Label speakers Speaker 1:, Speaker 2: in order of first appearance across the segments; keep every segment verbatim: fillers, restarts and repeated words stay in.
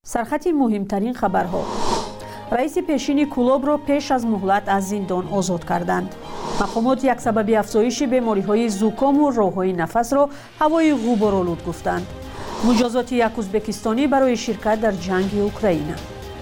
Speaker 1: سرخط مهمترین خبرها. رئیس پیشین کلوب را پیش از مهلت از زندان آزاد کردند. مقامات یک سبب افزایش بیماری‌های زکام و راه‌های نفس را هوای غبارآلود گفتند. مجازات یک ازبکستانی برای شرکت در جنگ اوکراین.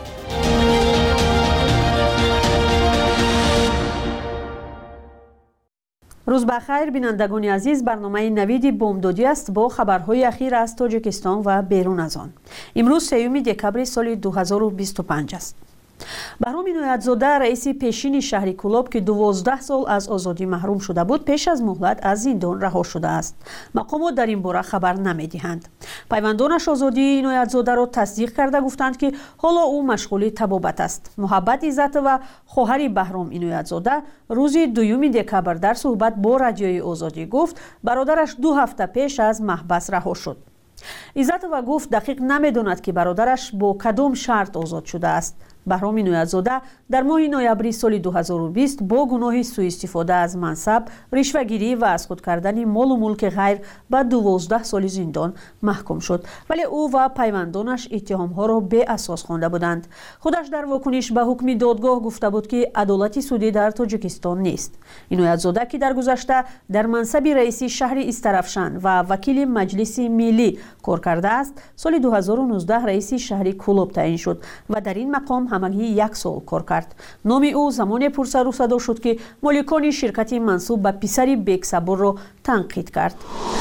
Speaker 1: روز بخیر بینندگان عزیز، برنامه نوید بامدادی است با خبرهای اخیر از تاجیکستان و بیرون از آن. امروز سوم دکبر سال دو هزار و بیست و پنج است. بهرام اینایت‌زاده رئیس پیشین شهر کلوب که دوازده سال از آزادی محروم شده بود پیش از مهلت از زندان رها شده است. مقامات در این باره خبر نمی‌دهند. پیوندانش آزادی اینایت‌زاده را تصدیق کرده گفتند که حالا او مشغول طبابت است. محبت عزت و خواهر بهرام اینایت‌زاده روز دوم دکبر در صحبت با رادیوی آزادی گفت برادرش دو هفته پیش از محبس رها شد. عزت و گفت دقیق نمی‌داند که برادرش با کدام شرط آزاد شده است. بهرام اینایت‌زاده در ماه نوامبر سال دو هزار و بیست با گناه سوء استفاده از منصب، رشوه‌گیری و از خود کردن مال و ملک غیر به دوازده سال زندان محکوم شد، ولی او و پیوندانش اتهام‌ها را بی اساس خوانده بودند. خودش در واکنش به حکم دادگاه گفته بود که عدالت سودی در تاجیکستان نیست. اینایت‌زاده که در گذشته در منصب رئیس شهر استرافشان و وکیل مجلس ملی کار کرده است، سال دو هزار و نوزده رئیس شهر کلوب تعیین شد و در این مقام همگی یک سال کار کرد. نام او زمان پرسر و صدا شد که مالکان شرکتی منسوب به پسری بیگ صبور را تنقید کرد.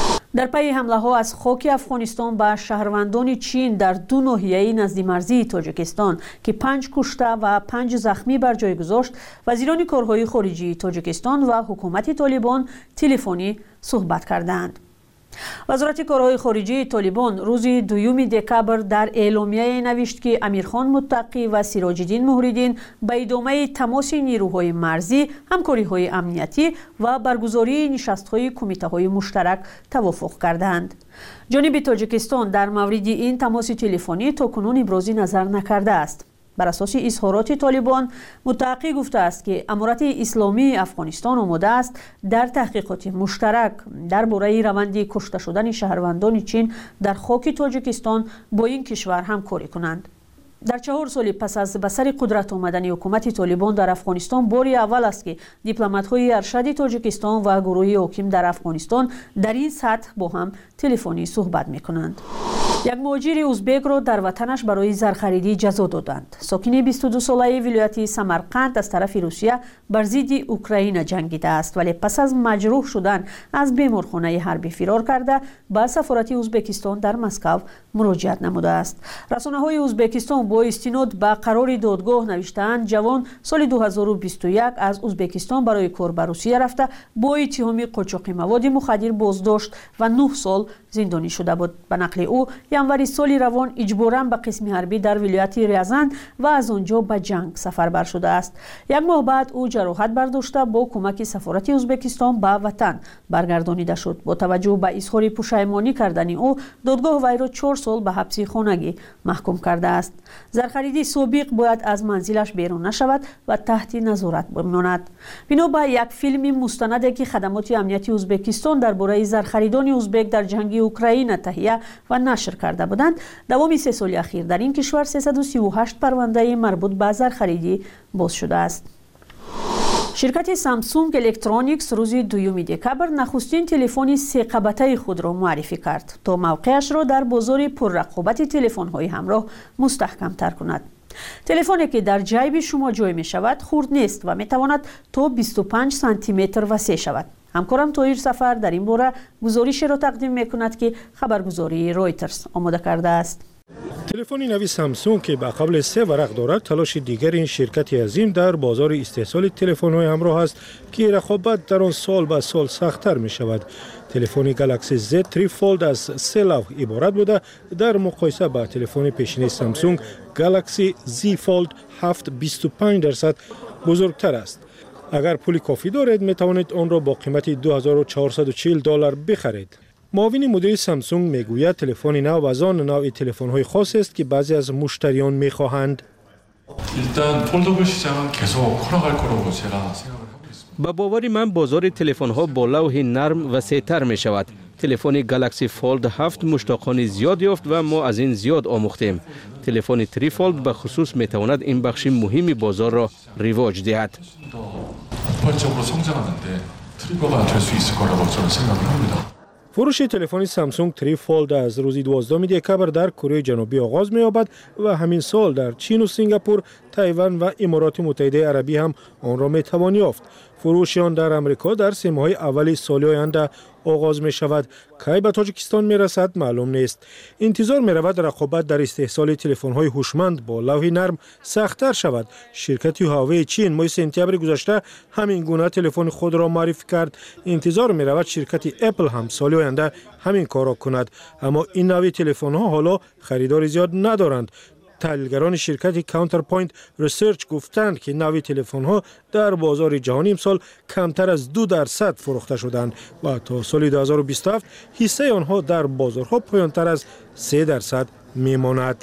Speaker 1: در پی حمله ها از خاک افغانستان به شهروندان چین در دو ناحیه نزد مرزی تاجیکستان که پنج کشته و پنج زخمی بر جای گذاشت، وزیران کارهای خارجی تاجیکستان و حکومت طالبان تلفنی صحبت کردند. وزارت کارهای خارجی طالبان روز دوم دکبر در اعلامیه نوشت که امیرخان متقی و سراج‌الدین مهرالدین به ادامه تماس نیروهای مرزی، همکاری‌های امنیتی و برگزاری نشست‌های کمیته‌های مشترک توافق کردند. جانب تاجیکستان در مورد این تماس تلفنی تاکنون ابراز نظر نکرده است. بر اساس اظهارات طالبان، متحقق گفته است که امارت اسلامی افغانستان آماده است در تحقیقات مشترک درباره روند کشته شدن شهروندان چین در خاک تاجیکستان با این کشور همکاری کنند. در چهار سال پس از به سر قدرت آمدن حکومت طالبان در افغانستان باری اول است که دیپلمات‌های ارشد تاجیکستان و گروه حاکم در افغانستان در این سطح با هم تلفنی صحبت می‌کنند. یک مهاجر ازبک را در وطنش برای زرخریدی جزا دادند. ساکن بیست و دو ساله ولایت سمرقند از طرف روسیه بر ضد اوکراین جنگیده است، ولی پس از مجروح شدن از بیمارخانه حربی فرار کرده به سفارت ازبکستان در مسکو مراجعت نموده است. رسانه‌های ازبکستان با استناد به قرار دادگاه نوشتند جوان سال دو هزار و بیست و یک از ازبکستان برای کار به روسیه رفته با اتهام قاچاق مواد مخدر بازداشت و نه سال زندانی شده بود. به نقل او ینوری سال روان اجباراً به قسم حربی در ولایت ریزان و از آنجا به جنگ سفربر شده است. یک ماه بعد او جراحت برداشته با کمک سفارت ازبکستان به وطن برگردانیده شد. با توجه به اظهار پشیمانی کردن او، دادگاه وی را چهار سال به حبس خانگی محکوم کرده است. زرخریدی سابق باید از منزلش بیرون نشود و تحت نظارت بماند. بنا به یک فیلم مستند که خدمات امنیتی ازبکستان درباره زرخریدان ازبک در جنگ اوکراین تهیه و نشر کرده بودند، دوام سه سال اخیر در این کشور سیصد و سی و هشت پرونده مربوط به زرخریدی باز شده است. شرکت سامسونگ الکترونیکس روز دوم دکبر نخستین تلفن سه قبطه خود را معرفی کرد تا موقعش را در بازار پررقابت تلفن‌های همراه مستحکم تر کند. تلفنی که در جیب شما جای می شود خرد نیست و می تواند تا بیست و پنج سانتی متر وسیع شود. همکارم طاهر سفر در این باره گزارش را تقدیم می کند که خبرگزاری رایترز آماده کرده است.
Speaker 2: تلفن نوی سامسونگ که به قبل سه ورق دارد، تلاش دیگر این شرکت عظیم در بازار استحصال تلفن‌های همراه است که رقابت در آن سال به سال سخت‌تر می شود. تلفن گالاکسی زد سه فولد از سه لوح عبارت بوده، در مقایسه با تلفن پیشین سامسونگ گالاکسی زی فولد هفت بیست و پنج درصد بزرگتر است. اگر پول کافی دارید می توانید آن را با قیمت دو هزار و چهارصد و چهل دلار بخرید. معاون مدیر سامسونگ میگوید تلفن نو از آن نوع تلفن‌های خاص است که بعضی از مشتریان می‌خواهند.
Speaker 3: با باور من بازار تلفن‌ها با لوح نرم وسیع‌تر می‌شود. تلفن گالاکسی فولد هفت مشتاقان زیاد یافت و ما از این زیاد آموختیم. تلفن تریفولد به خصوص می تواند این بخش مهم بازار را رواج دهد.
Speaker 2: فروش تلفن سامسونگ تری فولد از روز دوازدهم دکبر در کره جنوبی آغاز می‌یابد و همین سال در چین و سنگاپور، تایوان و امارات متحده عربی هم آن را می‌توان یافت. فروش آن در امریکا در سه ماه اول سال آینده آغاز می شود. کی به تاجیکستان می رسد معلوم نیست. انتظار می رود رقابت در استحصال تلفن های هوشمند با لوح نرم سخت‌تر شود. شرکت هواوی چین ماه سپتامبر گذشته همین گونه تلفن خود را معرفی کرد. انتظار می رود شرکت اپل هم سال آینده همین کار را کند، اما این نوع تلفن ها حالا خریدار زیاد ندارند. تحلیلگران شرکت کانترپوینت ریسرچ گفتند که نوع تلفن ها در بازار جهانی امسال کمتر از دو درصد فروخته شدند و تا سال دو هزار و بیست و هفت حصه آنها در بازارها پایان‌تر از سه درصد میماند.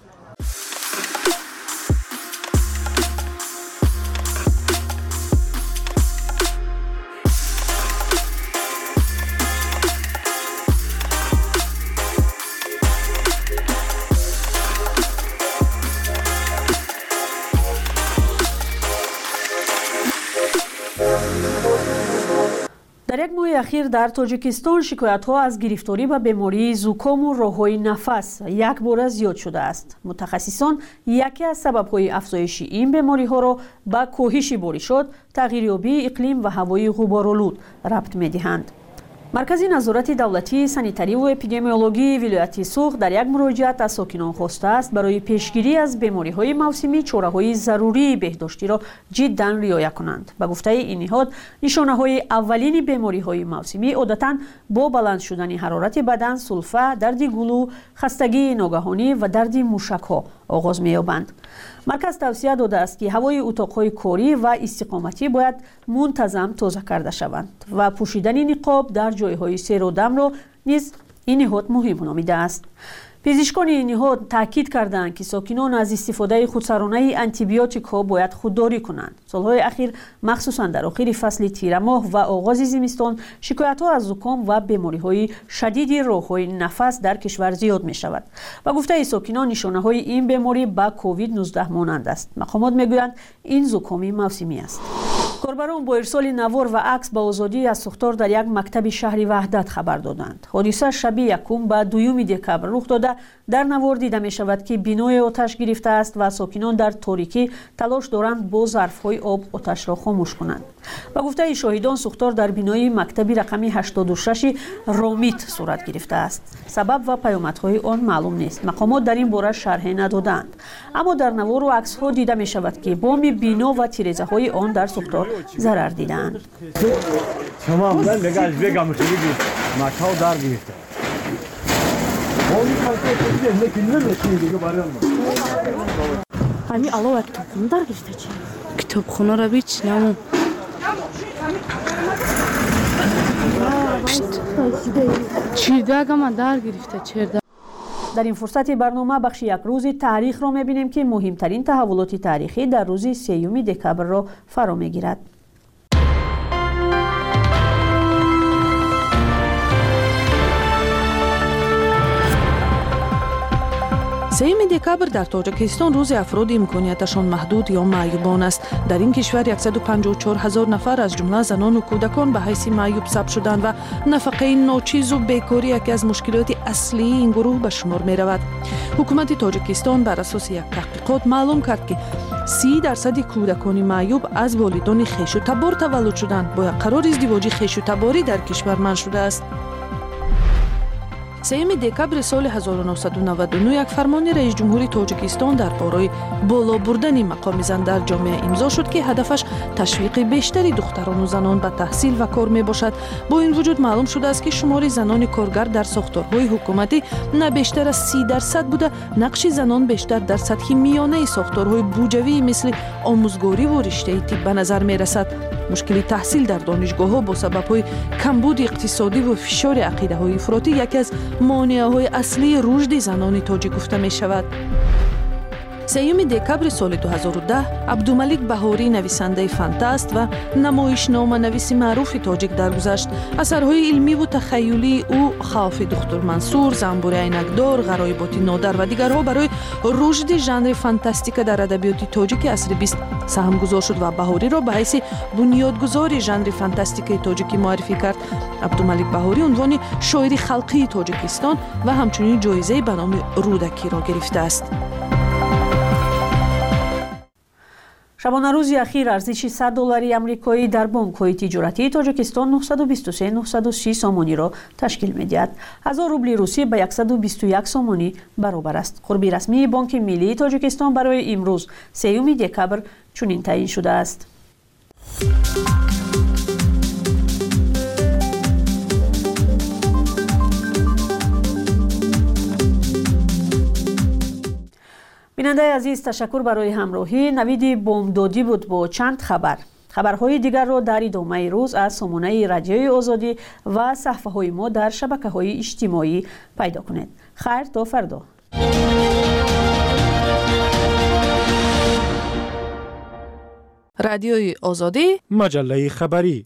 Speaker 1: در یک ماه اخیر در تاجیکستان شکایت ها از گرفتاری به بیماری زکام و راههای نفس یک بار زیاد شده است. متخصصان یکی از سبب های افزایش این بیماری ها را به کاهش بارشات، تغییریابی اقلیم و هوای غبارآلود ربط می دهند. مرکز نظارت دولتی سانیتاری و اپیدمیولوژی ولایت سوخ در یک مراجعت از ساکنان خواسته است برای پیشگیری از بیماری‌های موسمی چاره‌های ضروری بهداشتی را جداً رعایت کنند. به گفته این نهاد، نشانه‌های اولین بیماری‌های موسمی عادتاً با بلند شدن حرارت بدن، سلفه، درد گلو، خستگی ناگهانی و درد موشک‌ها آغاز می‌یابند. مرکز توصیه داده است که هوای اتاق‌های کاری و استقامتی باید منتظم تازه کرده شوند و پوشیدن نقاب در جایهای سیر و دم را نیز این نهاد مهم نامیده است. پزشکان این نهاد تاکید کردند که ساکنان از استفاده خودسرانه آنتیبیوتیک ها باید خودداری کنند. سالهای اخیر مخصوصا در آخر فصل تیر ماه و آغاز زمستان شکایت ها از زکام و بیماری های شدید راههای نفس در کشور زیاد می شود. و گفته ساکنان نشانه های این بیماری با کووید نوزده مانند است. مقامات می گویند این زکامی موسمی است. کاربران با ارسال نوار و عکس به آزادی از سوختار در یک مکتب شهری وحدت خبر دادند. حادثه شب یکم به دوم دکبر رخ داده. در نوار دیده می شود که بینای آتش گرفته است و ساکنان در تاریکی تلاش دارند با ظرف‌های آب آتش را خاموش کنند. با گفته شاهدان سوختار در بینای مکتب رقمی هشتاد و شش رامیت صورت گرفته است. سبب و پیامدهای آن معلوم نیست. مقامات در این باره شرح ندادند. اما در نوار و عکس‌ها دیده می شود که بام بینا و تیره‌های آن در سوختار ضرر دیدند.
Speaker 4: تمام لگاش بگم خیلی ماچاو دار گرفته.
Speaker 5: همین علاوه کتابخونه در گرفته چی؟ کتابخونه را بیچ نمو چیرده اگه من در گرفته چیرده.
Speaker 1: در این فرصت برنامه بخش یک روز تاریخ را می‌بینیم که مهمترین تحولات تاریخی در روز سوم دکبر را فرا می‌گیرد.
Speaker 6: سوم دکبر در تاجیکستان روز افراد امکانیتشان محدود یا معیوبان است. در این کشور صد و پنجاه و چهار هزار نفر از جمله زنان و کودکان به حیث معیوب ثبت شدند و نفقه ناچیز و بیکاری یکی از مشکلات اصلی این گروه به شمار می رود. حکومت تاجیکستان بر اساس یک تحقیقات معلوم کرد که سی درصد کودکان معیوب از والدان خویش و تبار تولد شدند. با یک قرار ازدواج خویش و تباری در کشور منع شده است. سوم دکبر سال هزار و نهصد و نود و نه یک فرمان رئیس جمهوری تاجیکستان درباره بالا بردن مقام زن در جامعه امضا شد که هدفش تشویق بیشتری دختران و زنان به تحصیل و کار می باشد. با این وجود معلوم شده است که شمار زنان کارگر در ساختارهای حکومتی نه بیشتر از سی درصد بوده. نقش زنان بیشتر در سطح میانه ساختارهای بودجویی مثل آموزگاری و رشته طب به نظر می رسد. مشکل تحصیل در دانشگاه‌ها با سبب‌های کمبود اقتصادی و فشار عقیده‌های افراطی یکی از مانع‌های اصلی رشد زنان تاجیک گفته می‌شود. سیوم دکبر سال دو هزار و ده عبدالملک بهاری نویسنده فانتاست و نمایشنامه نویس معروف تاجیک درگذشت. اثرهای علمی و تخیلی او خوف دکتر منصور، زنبور عینکدار، غرایبات نادر و دیگرها برای رشد ژانر فانتاستیک در ادبیات تاجیک عصر بیست سهمگذار شد و بهاری را به حیث بنیادگذار ژانر فانتاستیک تاجیکی معرفی کرد. عبدالملک بهاری عنوان شاعر خلقی تاجیکستان و همچنین جایزه به نام رودکی را گرفته است.
Speaker 1: شبانه روزی اخیر ارزش صد دلاری آمریکایی در بانک‌های تجارتی تاجیکستان نهصد و بیست و سه هزار نهصد و سی سامانی را تشکیل می‌دهد. هزار روبل روسی به صد و بیست و یک سامانی برابر است. خوربی رسمی بانک ملی تاجیکستان برای امروز سیوم دکبر چنین تعیین شده است. بیننده عزیز، تشکر برای همراهی. نوید بامدادی بود با چند خبر. خبرهای دیگر را در ادامه روز از سامانه رادیوی آزادی و صفحه‌های ما در شبکه‌های اجتماعی پیدا کنید. خیر تا فردا.
Speaker 6: رادیوی آزادی،
Speaker 2: مجله خبری.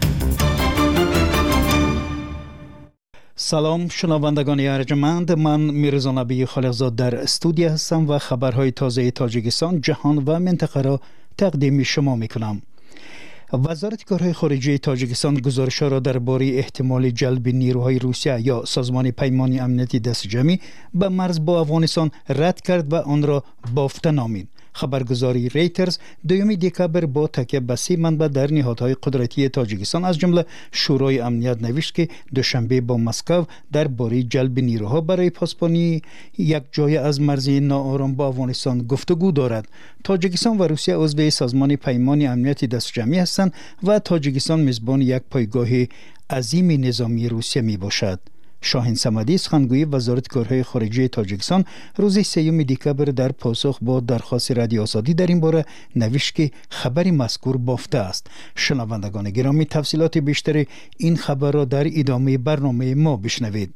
Speaker 7: سلام شنوندگان ارجمند، من میرزا نبی خالقزاد در استودیو هستم و خبرهای تازه تاجیکستان، جهان و منطقه را تقدیم شما میکنم. وزارت کارهای خارجه تاجیکستان گزارش‌ها را درباره احتمال جلب نیروهای روسیه یا سازمان پیمان امنیتی دست جمعی به مرز با افغانستان رد کرد و آن را بافته نامید. خبرگزاری ریترز دوم دکبر با تکیه به سه منبع در نهادهای قدرتی تاجیکستان از جمله شورای امنیت نوشت که دوشنبه با مسکو درباره جلب نیروها برای پاسبانی یک جای از مرز ناآرام با افغانستان گفتگو دارد. تاجیکستان و روسیه عضو سازمان پیمان امنیتی دست جمعی هستند و تاجیکستان میزبان یک پایگاه عظیم نظامی روسیه می باشد. شاهین صمدی سخنگوی وزارت کارهای خارجه تاجیکستان روز سیوم دکبر در پاسخ با درخواست رادیو آزادی در این باره نوشت که خبر مذکور بافته است. شنوندگان گرامی، تفصیلات بیشتر این خبر را در ادامه برنامه ما بشنوید.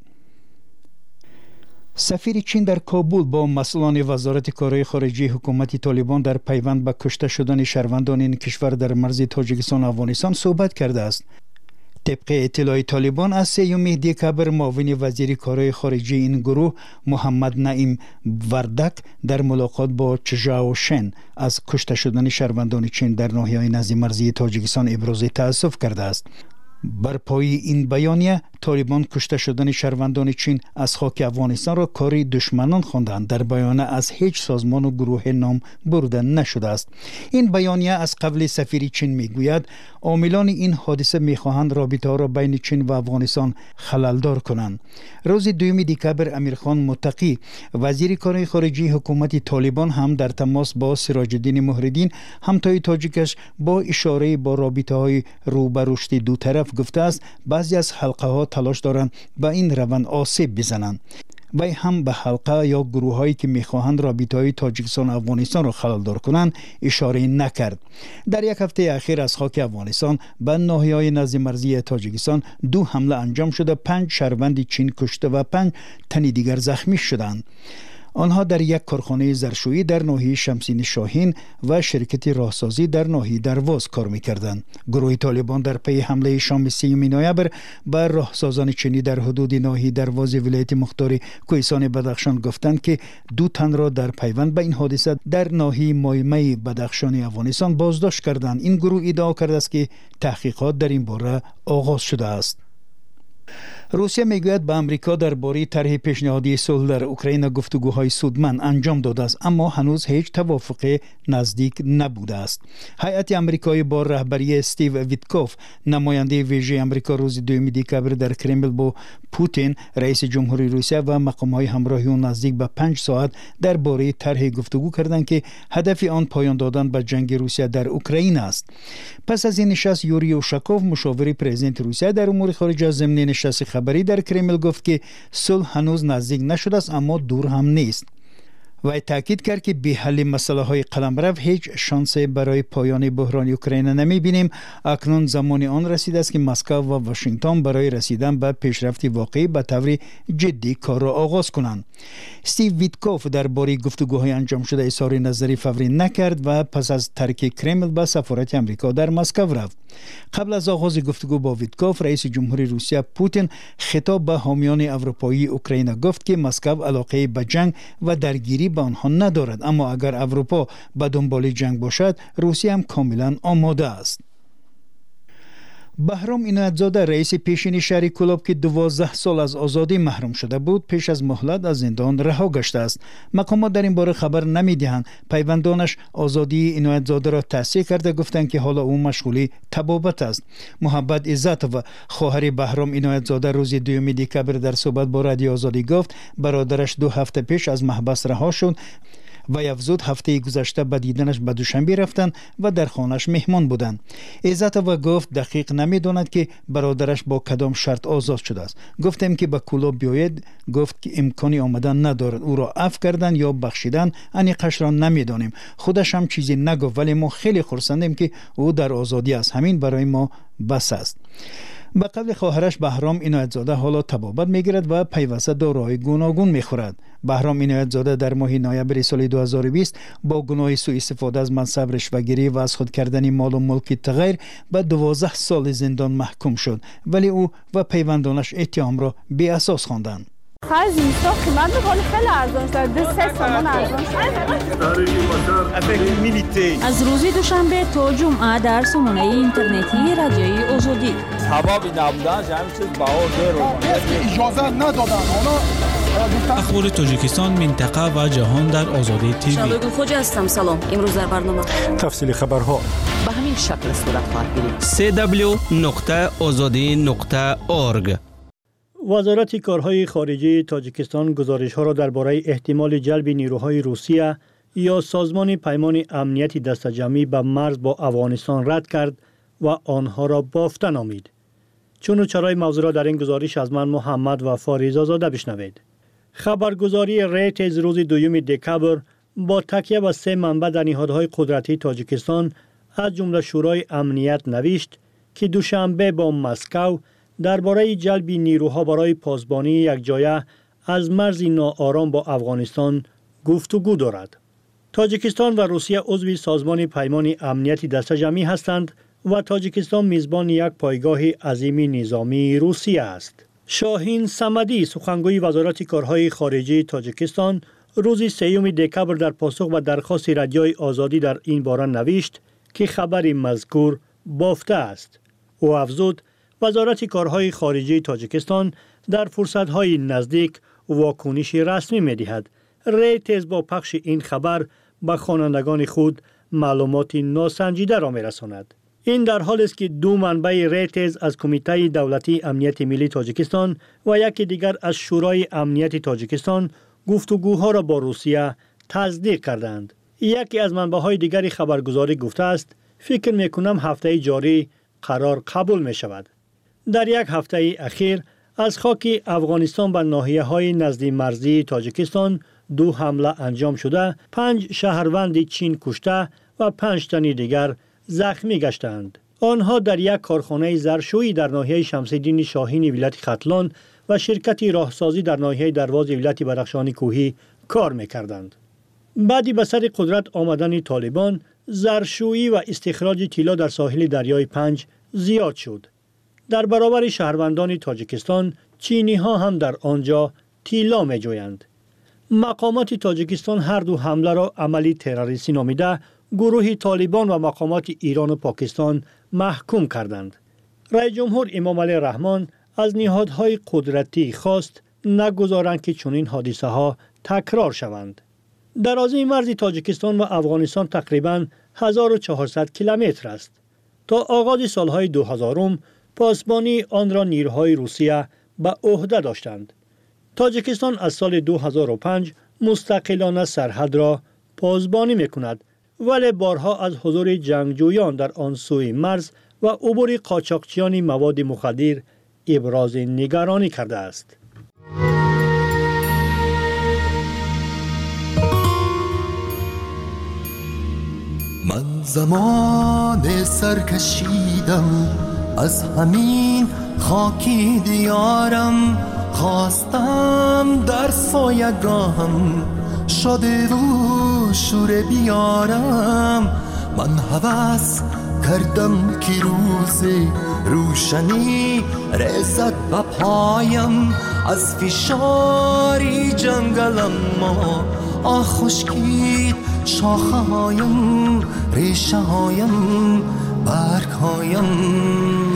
Speaker 7: سفیر چین در کابل با مسئولان وزارت کارهای خارجه حکومت طالبان در پیوند به کشته شدن شهروندان این کشور در مرز تاجیکستان و افغانستان صحبت کرده است. طبق اطلاع طالبان از سیوم دکبر معاون وزیر کارهای خارجه این گروه محمد نعیم وردک در ملاقات با چژاو شن از کشته شدن شهروندان چین در ناحیه‌های نزد مرزی تاجیکستان ابراز تأسف کرده است. بر پای این بیانیه طالبان کشته شدن شهروندان چین از خاک افغانستان را کاری دشمنان خواندند. در بیانیه از هیچ سازمان و گروه نام برده نشده است. این بیانیه از قبل سفیر چین میگوید عاملان این حادثه میخواهند رابطه ها را بین چین و افغانستان خللدار کنند. روز دوم دکبر امیرخان متقی وزیر کارهای خارجه حکومت طالبان هم در تماس با سراج الدین محردین همتای تاجیکش با اشاره با رابطه های رو به رشد دو طرف گفته است بعضی از حلقه ها تلاش دارند به این روند آسیب بزنند. وی هم به حلقه یا گروه هایی که میخواهند رابطه های تاجیکستان و افغانستان را خللدار کنند اشاره نکرد. در یک هفته اخیر از خاک افغانستان به ناحیه های نزد مرزی تاجیکستان دو حمله انجام شده، پنج شهروند چین کشته و پنج تن دیگر زخمی شدند. آنها در یک کارخانه ظرفشویی در ناحیه شمسین شاهین و شرکت راهسازی در ناحیه درواز کار می‌کردند. گروه طالبان در پی حمله شام سیوم نوامبر بر راهسازان چینی در حدود ناحیه درواز ولایت مختار کوهستان بدخشان گفتند که دو تن را در پیوند به این حادثه در ناحیه مایمه بدخشان افغانستان بازداشت کردند. این گروه ادعا کرده است که تحقیقات در این باره آغاز شده است. روسیه میگوید به امریکا درباره طرح پیشنهادی صلح در اوکراین گفتگوهای سودمند انجام داده است، اما هنوز هیچ توافق نزدیک نبوده است. هیئت آمریکایی با رهبری استیو ویتکوف نماینده ویژه آمریکا روز دوم دکبر در کرمل با پوتین رئیس جمهوری روسیه و مقام‌های همراهی او نزدیک به پنج ساعت درباره طرح گفتگو کردند که هدف آن پایان دادن به جنگ روسیه در اوکراین است. پس از این نشست یوری اوشاکوف مشاور پرزیدنت روسیه در امور خارجه ضمن نشست خبری در کرمل گفت که صلح هنوز نزدیک نشده است اما دور هم نیست. و تاکید کرد که بی حل مسئله های قلمرو هیچ شانسی برای پایان بحران اوکراین نمی بینیم. اکنون زمان آن رسیده است که مسکو و واشنگتن برای رسیدن به پیشرفت واقعی به طور جدی کار را آغاز کنند. استیو ویتکوف درباره گفتگوهای انجام شده اظهار نظری فوری نکرد و پس از ترک کرمل به سفارت امریکا در مسکو رفت. قبل از آغاز گفتگو با ویتکوف، رئیس جمهوری روسیه پوتین خطاب به حامیان اروپایی اوکراین گفت که مسکو علاقه به جنگ و درگیری به آنها ندارد، اما اگر اروپا به دنبال جنگ باشد روسیه هم کاملا آماده است. بهرام عنایت‌زاده رئیس پیشین شهر کلاب که دوازده سال از آزادی محروم شده بود پیش از مهلت از زندان رها گشته است. مقامات در این باره خبر نمی‌دهند. پیوندانش آزادی عنایت‌زاده را تصحیح کرده گفتند که حالا او مشغول طبابت است. محبت عزت و خواهر بهرام عنایت‌زاده روز دوم دکبر در صحبت با رادیو آزادی گفت برادرش دو هفته پیش از محبس رها شد و افزود هفته گذشته به دیدنش به دوشنبه رفتند و در خانه‌اش مهمان بودند. عزت و گفت دقیق نمی‌داند که برادرش با کدام شرط آزاد شده است. گفتم که به کلاب بیاید، گفت که امکانی آمدن ندارد. او را عفو کردن یا بخشیدن انیقش را نمی‌دانیم. خودش هم چیزی نگفت، ولی ما خیلی خرسندیم که او در آزادی است. همین برای ما بس است. به قول خواهرش بهرام عنایت‌زاده حالا طبابت میگیرد و پیوسته داروهای گوناگون میخورد. بهرام عنایت‌زاده در ماه نوامبر سال دو هزار و بیست با گناه سوء استفاده از منصب رشوه‌گیری و از خود کردن مال و ملک تغییر به دوازده سال زندان محکوم شد، ولی او و پیوندانش اتهام را بی اساس خواندند.
Speaker 5: خرج اینستا قیمت میکنه خیلی ارزان شده، سه سامان ارزان شده.
Speaker 1: از روز دوشنبه تا جمعه در سامانه اینترنتی رادیوی آزادی.
Speaker 4: سببی نبودن همین چیز بهار داره.
Speaker 8: اجازه ندادن.
Speaker 9: اخبار تاجیکستان، منطقه و جهان در آزادی تیوی.
Speaker 10: شبگون خوجا هستم. سلام. امروز در برنامه
Speaker 2: تفصیل خبرها
Speaker 10: به همین شکل صورت خواهد گرفت.
Speaker 3: سی دبلیو نقطه آزادی نقطه اورگ.
Speaker 11: وزارت کارهای خارجه تاجیکستان گزارش‌ها را درباره احتمال جلب نیروهای روسیه یا سازمان پیمان امنیتی دسته‌جمعی به مرز با افغانستان رد کرد و آنها را بافته نامید. چون و چرای موضوع را در این گزارش از من محمد وفا رضازاده بشنوید. خبرگزاری ریترز روز دوم دکبر با تکیه به سه منبع در نهادهای قدرتی تاجیکستان از جمله شورای امنیت نوشت که دوشنبه با مسکو درباره جلب نیروها برای پاسبانی یک جایه از مرز ناآرام با افغانستان گفتگو دارد. تاجیکستان و روسیه عضو سازمان پیمان امنیتی دسته‌جمعی هستند و تاجیکستان میزبان یک پایگاه عظیم نظامی روسیه است. شاهین صمدی سخنگوی وزارت کارهای خارجه تاجیکستان روز سوم دکبر در پاسخ به درخواست رادیوی آزادی در این باره نوشت که خبر مذکور بافته است. او افزود وزارت کارهای خارجه تاجیکستان در فرصت‌های نزدیک واکنش رسمی می‌دهد. ریترز با پخش این خبر به خوانندگان خود معلومات ناسنجیده را می‌رساند. این در حالی است که دو منبع ریترز از کمیته دولتی امنیت ملی تاجیکستان و یکی دیگر از شورای امنیت تاجیکستان گفتگوها را با روسیه تصدیق کردند. یکی از منبع‌های دیگری خبرگزاری گفته است فکر می‌کنم هفته جاری قرار قبول می‌شود. در یک هفته اخیر از خاک افغانستان به ناحیه‌های نزدیک مرزی تاجیکستان دو حمله انجام شده، پنج شهروند چین کشته و پنج تن دیگر زخمی گشتند. آنها در یک کارخانه ظرفشویی در ناحیه شمس‌الدین شاهین ولایت ختلان و شرکت راهسازی در ناحیه درواز ولایت بدخشان کوهی کار می‌کردند. بعدی به سر قدرت آمدن طالبان، ظرفشویی و استخراج طلا در ساحل دریای پنج زیاد شد. در برابر شهروندان تاجیکستان، چینی ها هم در آنجا طلا می جویند. مقامات تاجیکستان هر دو حمله را عملی تروریستی نامیده گروه طالبان و مقامات ایران و پاکستان محکوم کردند. رئیس جمهور امام علی رحمان از نهادهای قدرتی خواست نگذارند که چنین حادثه ها تکرار شوند. درازی مرز تاجیکستان و افغانستان تقریباً هزار و چهارصد کیلومتر است. تا آغاز سالهای دو هزارم پاسبانی آن را نیروهای روسیه به عهده داشتند. تاجیکستان از سال دو هزار و پنج مستقلانه سرحد را پاسبانی می‌کند، ولی بارها از حضور جنگجویان در آن سوی مرز و عبور قاچاقچیان مواد مخدر ابراز نگرانی کرده است.
Speaker 8: من زمان سر کشیدم از همین خاکی دیارم، خواستم در سایگاهم شده و شور بیارم. من هوس کردم که روز روشنی رسد به پایم، از فشاری جنگلم ما آه خشکید شاخه هایم، ریشه هایم، برگ هایم.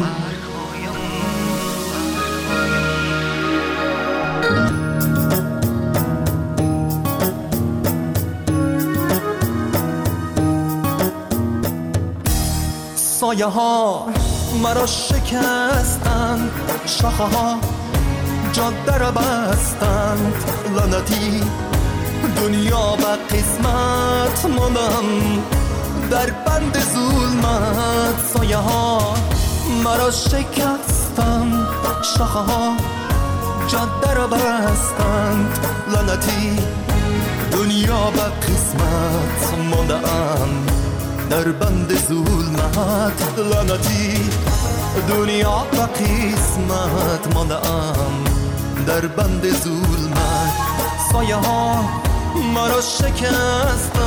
Speaker 8: سایه ها مرا شکستند، شاخه ها جاده را بستند، لعنتی دنیا به قسمت ماندم در بند ظلمت. سایه ها مرا شکستند، شاخه ها جاده را بستند، لعنتی دنیا به قسمت ماندم در بند ظلمت. لعنتی دنیا به قسمت ماندم در بند ظلمت. سایه ها مرا شکستند.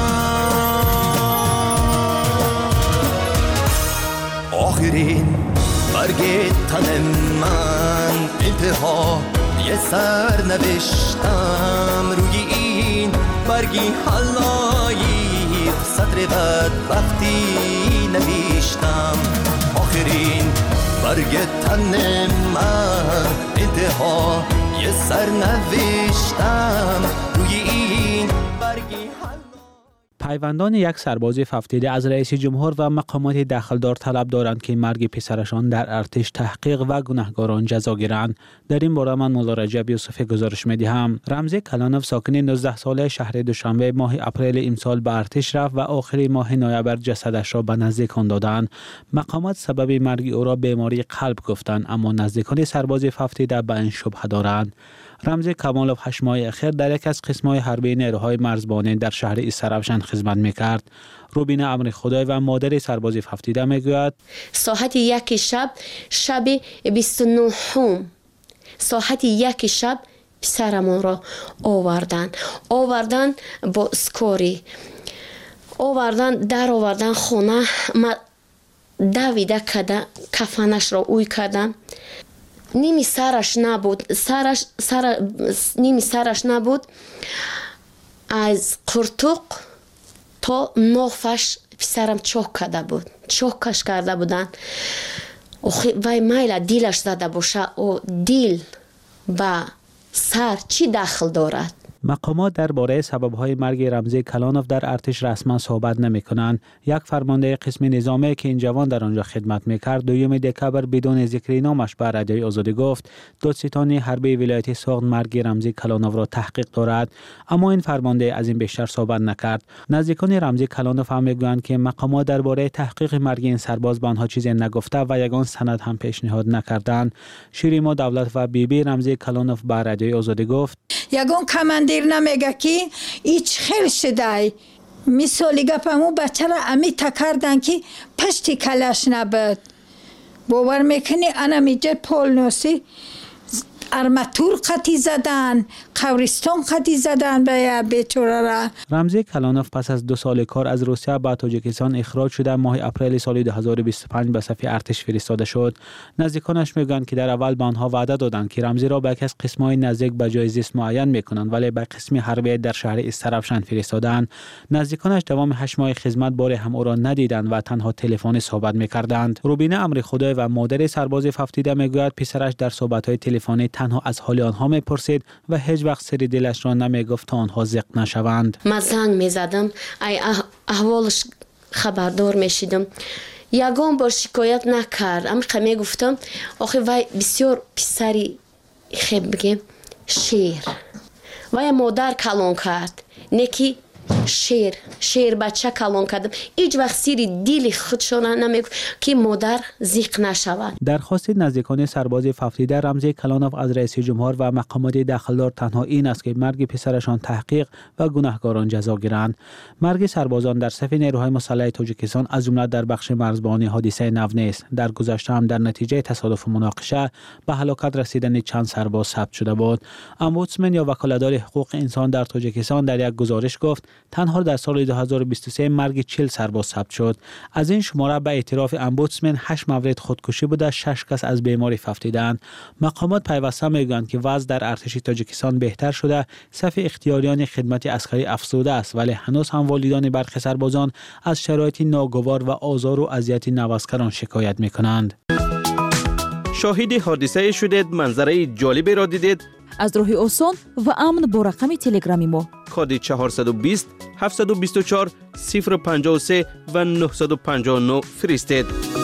Speaker 8: آخرین برگ تن من انتها یه سر نوشتم، روی این برگی حلایی صدر بدبختی نوشتم. آخرین برگ تن من انتها یه سر نوشتم، روی این برگی
Speaker 12: پیوندان یک سرباز ففتیده از رئیس جمهور و مقامات دخلدار طلب دارند که مرگ پسرشان در ارتش تحقیق و گناهکاران جزا گیرند. در این باره من مولا رجب یوسفی گزارش می‌دهم. رمزی کلانوف ساکن نوزده ساله شهر دوشنبه ماه اپریل امسال به ارتش رفت و آخر ماه نوامبر جسدش را به نزدیکان دادند. مقامات سبب مرگ او را بیماری قلب گفتند، اما نزدیکان سرباز ففتیده به این شبهه دارند. رمزی کمالوف هشت ماه اخیر در یک از قسم‌های حربی نیروهای مرزبانی در شهر استرابشن خدمت می‌کرد. روبینه امر خدای و مادر سرباز ففتیده میگوید
Speaker 13: ساعت یک شب شب بیست و نه ساعت یک شب پسرمون را آوردن آوردن با اسکوری آوردن در آوردن خونه دویده کده کفنش را اوی کردن. نیمی سرش نبود سرش سر نیمی سرش نبود از قرتوق تا نوفش پسرم چوک کرده بود چوکش کرده بودن. وای میل دیلش زده باشه و دیل و سر چی دخل دارد؟
Speaker 12: مقامات درباره سبب‌های مرگ رمزی کلانوف در ارتش رسما صحبت نمی‌کنند. یک فرمانده قسم نظامی که این جوان در آنجا خدمت می‌کرد دوم دکبر بدون ذکر نامش به رادیوی آزادی گفت دادستانی حربی ولایت سوغد مرگ رمزی کلانوف را تحقیق دارد، اما این فرمانده از این بیشتر صحبت نکرد. نزدیکان رمزی کلانوف هم می‌گویند که مقامات درباره تحقیق مرگ این سرباز به آنها چیزی نگفته و یگان سند هم پیشنهاد نکردند. شیریما دولت و بی بی رمزی کلانوف به رادیوی آزادی گفت
Speaker 14: یگان کماندیر نمیگه که ایچ خیلی شده مثالی گپمو بچه را امی تکردن که پشتی کلش نبود. باور میکنی انا میجه پول نوسی ارماتور خطی زدن قبرستان خطی زدن به بیچاره را.
Speaker 12: رمزی کلانوف پس از دو سال کار از روسیه به تاجیکستان اخراج شده ماه اپریل سال دو هزار و بیست و پنج به صف ارتش فرستاده شد. نزدیکانش میگن که در اول به آنها وعده دادند که رمزی را به یک از قسم‌های نزدیک به جای زیست معین میکنند، ولی به قسم حربی در شهر استرابشن فرستادند. نزدیکانش دوام هشت ماه خدمت بار هم او را ندیدند و تنها تلفنی صحبت میکردند. روبینه امر خدای و مادر سرباز ففتیده میگوید پسرش در صحبت‌های تلفنی تنها از حال آنها میپرسید و هیچ وقت سری دلش را نمیگفت تا آنها زق نشوند.
Speaker 13: من زنگ میزدم ای احوالش خبردار میشیدم. یگان بار شکایت نکرد. اما میگفتم آخه وای بسیار پسری خیلی بگیم شیر وای مادر کلان کرد نکی شیر شیر بچه کلان کردم. هیچ وقت سیری دل خودشان نمیگو که مادر زیق نشود.
Speaker 12: درخواست نزدیکان سرباز ففتیده رمزی کلانوف از رئیس جمهور و مقامات دخلدار تنها این است که مرگ پسرشان تحقیق و گناهکاران جزا گیرند. مرگ سربازان در صف نیروهای مسلح تاجیکستان از جمله در بخش مرزبانی حادثه نو نیست. در گذشته هم در نتیجه تصادف و مناقشه به هلاکت رسیدن چند سرباز ثبت شده بود. امبودسمن یا وکالتدار حقوق انسان در تاجیکستان در یک گزارش گفت تنها در سال دو هزار و بیست و سه مرگ چهل سرباز ثبت شد. از این شماره به اعتراف امبودسمن هشت مورد خودکشی بوده، شش کس از بیماری ففتیدند. مقامات پیوسته میگویند که وضع در ارتش تاجیکستان بهتر شده، صف اختیاریان خدمت عسکری افزوده است، ولی هنوز هم والدان برخی سربازان از شرایط ناگوار و آزار و اذیت نوسکران شکایت میکنند.
Speaker 3: شاهد حادثه شدید، منظره جالبی را دیدید؟
Speaker 15: از راه آسان و امن با رقم تلگرامی ما
Speaker 3: کد چهارصد و بیست هفتصد و بیست و چهار صفر پنجاه و سه و نهصد و پنجاه و نه فرستید.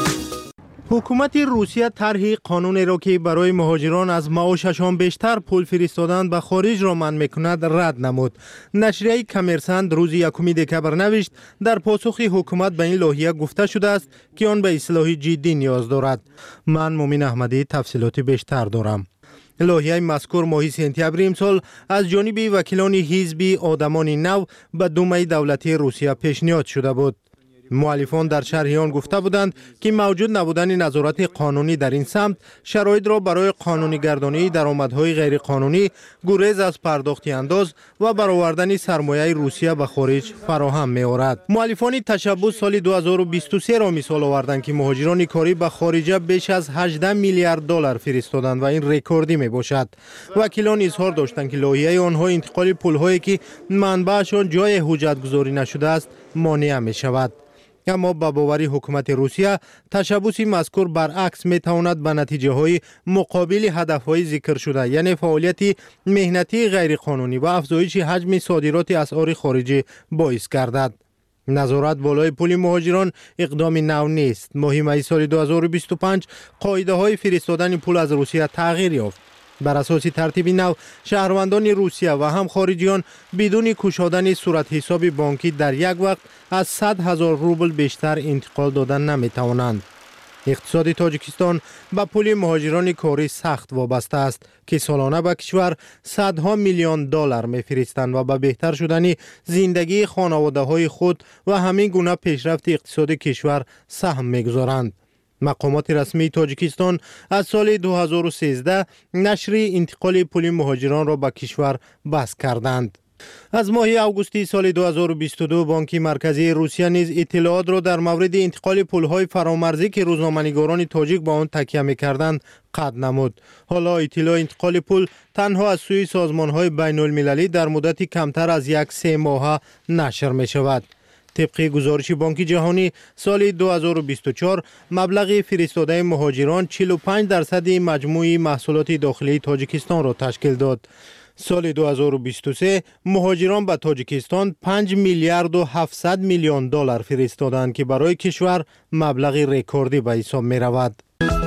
Speaker 2: حکومت روسیه طرح قانونی را که برای مهاجران از معاششان بیشتر پول فرستادن به خارج را منع میکند رد نمود. نشریه کمرسند روز یکم دکبر نوشت در پاسخ حکومت به این لایحه گفته شده است که آن به اصلاح جدی نیاز دارد. من مومن احمدی تفصیلات بیشتر دارم. لایحه مذکور ماه سپتامبر امسال از جانب وکیلان حزب آدمان نو به دومه دولتی روسیه پیشنهاد شده بود. مؤلفان در شرح آن گفته بودند که موجود نبودن نظارت قانونی در این سمت شرایط را برای قانونی گردانی درآمدهای غیر قانونی، گریز از پرداخت انداز و برآوردن سرمایه روسیه به خارج فراهم می آورد. مؤلفان تشبث سال دو هزار و بیست و سه را مثال آوردند که مهاجران کاری به خارج بیش از هجده میلیارد دلار فرستادند و این رکوردی می باشد. وکیلان اظهار داشتند که لایحه آنها انتقال پول‌هایی که منبعشان جای حجت گذاری نشده است مانع می شود. اما با باوری حکومت روسیه تشبث مذکور برعکس می تواند به نتیجه های مقابل هدف های ذکر شده، یعنی فعالیت مهنتی غیر قانونی و افزایش حجم صادرات اسعار خارجی باعث گردد. نظارت بالای پول مهاجران اقدام نو نیست. ماه می سال دو هزار و بیست و پنج قاعده های فرستادن پول از روسیه تغییر یافت. بر اساس ترتیب نو شهروندان روسیه و هم خارجیان بدون گشادن صورت حساب بانکی در یک وقت از صد هزار روبل بیشتر انتقال دادن نمی توانند. اقتصاد تاجیکستان به پول مهاجران کاری سخت وابسته است که سالانه به کشور صدها میلیون دلار میفرستند و به بهتر شدن زندگی خانواده های خود و همین گونه پیشرفت اقتصاد کشور سهم میگذارند. مقامات رسمی تاجیکستان از سال دو هزار و سیزده نشر انتقال پول مهاجران را به کشور بس کردند. از ماه اوگوست سال دو هزار و بیست و دو بانک مرکزی روسیه نیز اطلاعات را در مورد انتقال پول‌های فرامرزی که روزنامه‌نگاران تاجیک با آن تکیه می‌کردند قطع نمود. حالا اطلاع انتقال پول تنها از سوی سازمان‌های بین‌المللی در مدت کمتر از یک سه ماه نشر می‌شود. طبق گزارش بانک جهانی سال دو هزار و بیست و چهار مبلغ فرستاده مهاجران چهل و پنج درصد مجموع محصولات داخلی تاجیکستان را تشکیل داد. سال دو هزار و بیست و سه مهاجران به تاجیکستان پنج میلیارد و هفتصد میلیون دلار فرستادند که برای کشور مبلغ رکوردی به حساب می رود.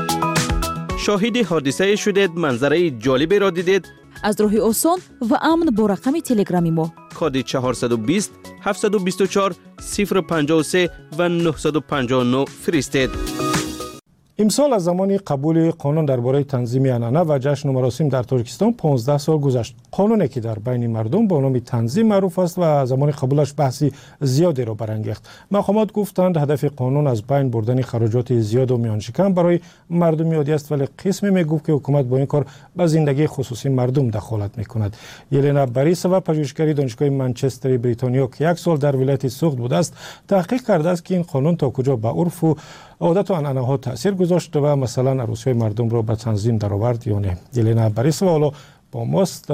Speaker 3: شاهد حادثه شدید، منظره جالبی را دیدید؟
Speaker 15: از راه آسان و امن با رقم تلگرامی ما
Speaker 3: کد چهارصد و بیست هفتصد و بیست و چهار صفر پنجاه و سه و نهصد و پنجاه و نه فرستید.
Speaker 2: امسال از زمان قبول قانون درباره تنظیم عنعنه و جشن و مراسم در تاجیکستان پانزده سال گذشت. قانونی که در بین مردم با نام تنظیم معروف است و زمان قبولش بحثی زیادی را برانگیخت. مقامات گفتند هدف قانون از بین بردن خراجات زیاد و میان شکم برای مردم یادی است، ولی قسمی میگفت که حکومت با این کار به زندگی خصوصی مردم دخالت میکند. یلنا باریسووا پژوهشگر دانشگاه منچستر بریتانیا که یک سال در ولایت سوخت بوده است تحقیق کرده است که این قانون تا کجا به عرف و عادت و عنعنه ها تاثیر گذاشت و مثلا عروسی مردم را به تنظیم درآورد یا نه. یلنا باریسووا حالا با ماست.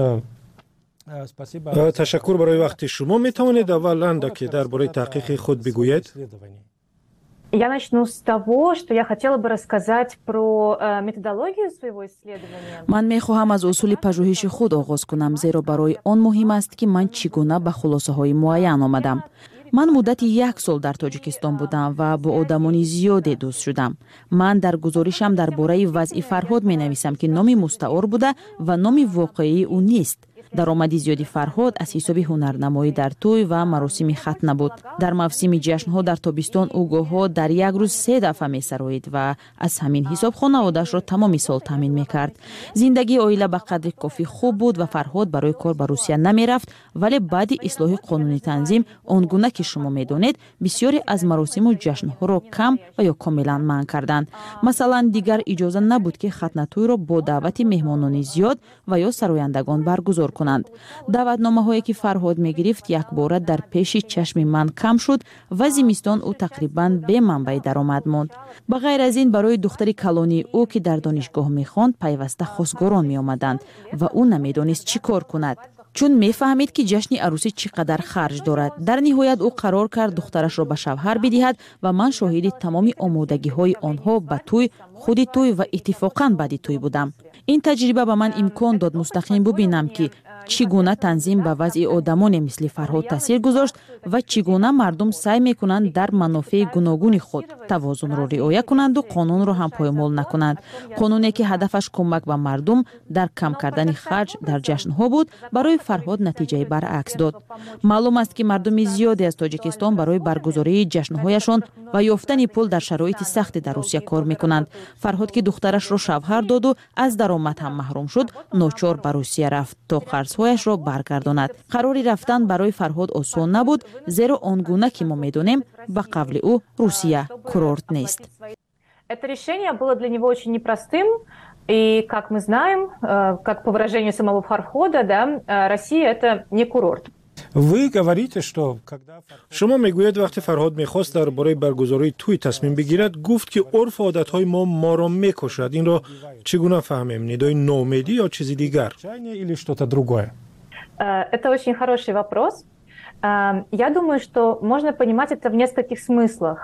Speaker 2: تشکر برای وقت شما. می توانید اولا که درباره تحقیق خود بگویید؟
Speaker 16: Я начну с того, что я хотела бы рассказать про методологию своего исследования.
Speaker 15: من می‌خواهم از اصول پژوهش خود آغاز کنم، زیرا برای آن مهم است که من چگونه به خلاصه‌های معین آمدم. من مدت یک سال در تاجیکستان بودم و با آدمان زیادی دوست شدم. من در گزارشم درباره وضع فرهاد می‌نویسم که نام مستعار بوده و نام واقعی او نیست. даромади зиёди Фарҳод аз ҳисоби ҳунарнамоӣ дар тӯй ва маросими хатна буд. дар мавсими ҷашнҳо дар тобистон ӯ гоҳҳо дар як рӯз се дафъа месароид ва аз ҳамин ҳисоб хонаводаашро тамоми сол таъмин мекард. зиндагии оила ба қадри кофӣ хуб буд ва Фарҳод барои кор ба Русия намерафт, вале баъди ислоҳи қонуни танзим он гуна ки шумо медонед, бисёре аз маросиму ҷашнҳоро кам ва ё комилан манъ карданд. Масалан, дигар иҷоза набуд ки хатнатӯйро бо даъвати меҳмонони зиёд ва ё сарояндагон баргузор кунанд. даъватномаҳое ки Фарҳод мегирифт якбора дар пеши чашми ман кам шуд ва зимистон ӯ тақрибан бе манбаи даромад монд. ба ғайр аз ин барои духтари калонии ӯ ки дар донишгоҳ мехонд пайваста хосгорон меомаданд ва ӯ намедонист чӣ кор кунад, чун мефаҳмид ки ҷашни арӯсӣ чӣ қадар харҷ дорад. дар ниҳоят ӯ қарор кард духтарашро ба шавҳар бидиҳад ва ман шоҳиди тамоми омодагиҳои онҳо ба тӯй, худи тӯй ва иттифоқан баъди тӯй будам. ин таҷриба ба ман имкон дод мустақим бубинам ки чӣ гуна танзим ба вазъи одамоне мисли Фарҳод таъсир гузошт ва чӣ гуна мардум сай мекунанд дар манофеи гуногуни худ тавозунро риоя кунанду қонунро ҳам поймол накунанд. қонуне ки ҳадафаш кӯмак ба мардум дар кам кардани харҷ дар ҷашнҳо буд, барои Фарҳод натиҷаи баръакс дод. маълум аст ки мардуми зиёде аз Тоҷикистон барои баргузории ҷашнҳояшон ва ёфтани пул дар шароити сахте дар Русия кор мекунанд. Фарҳод ки духтарашро шавҳар доду аз даромад ҳам маҳрум шуд, ночор ба Русия рафт то қарзҳояшро баргардонад. қарори рафтан барои Фарҳод осон набуд, зеро он гуна ки мо медонем, ба қавли ӯ Русия курорт нест.
Speaker 16: Это решение было для него очень непростым, и, как мы знаем, как по выражению самого Фархода, да, Россия это не курорт.
Speaker 2: Вы говорите, что когда шумо мегӯед вақти Фарҳод мехост дар бораи баргузории тӯй тасмим бигирад, гуфт ки урф одатҳои мо моро мекушад. Инро чӣ гуна фаҳмем? Нидои ноумедӣ ё чизи дигар? Или что-то другое?
Speaker 16: Это очень хороший вопрос. Я думаю, что можно понимать это в нескольких смыслах.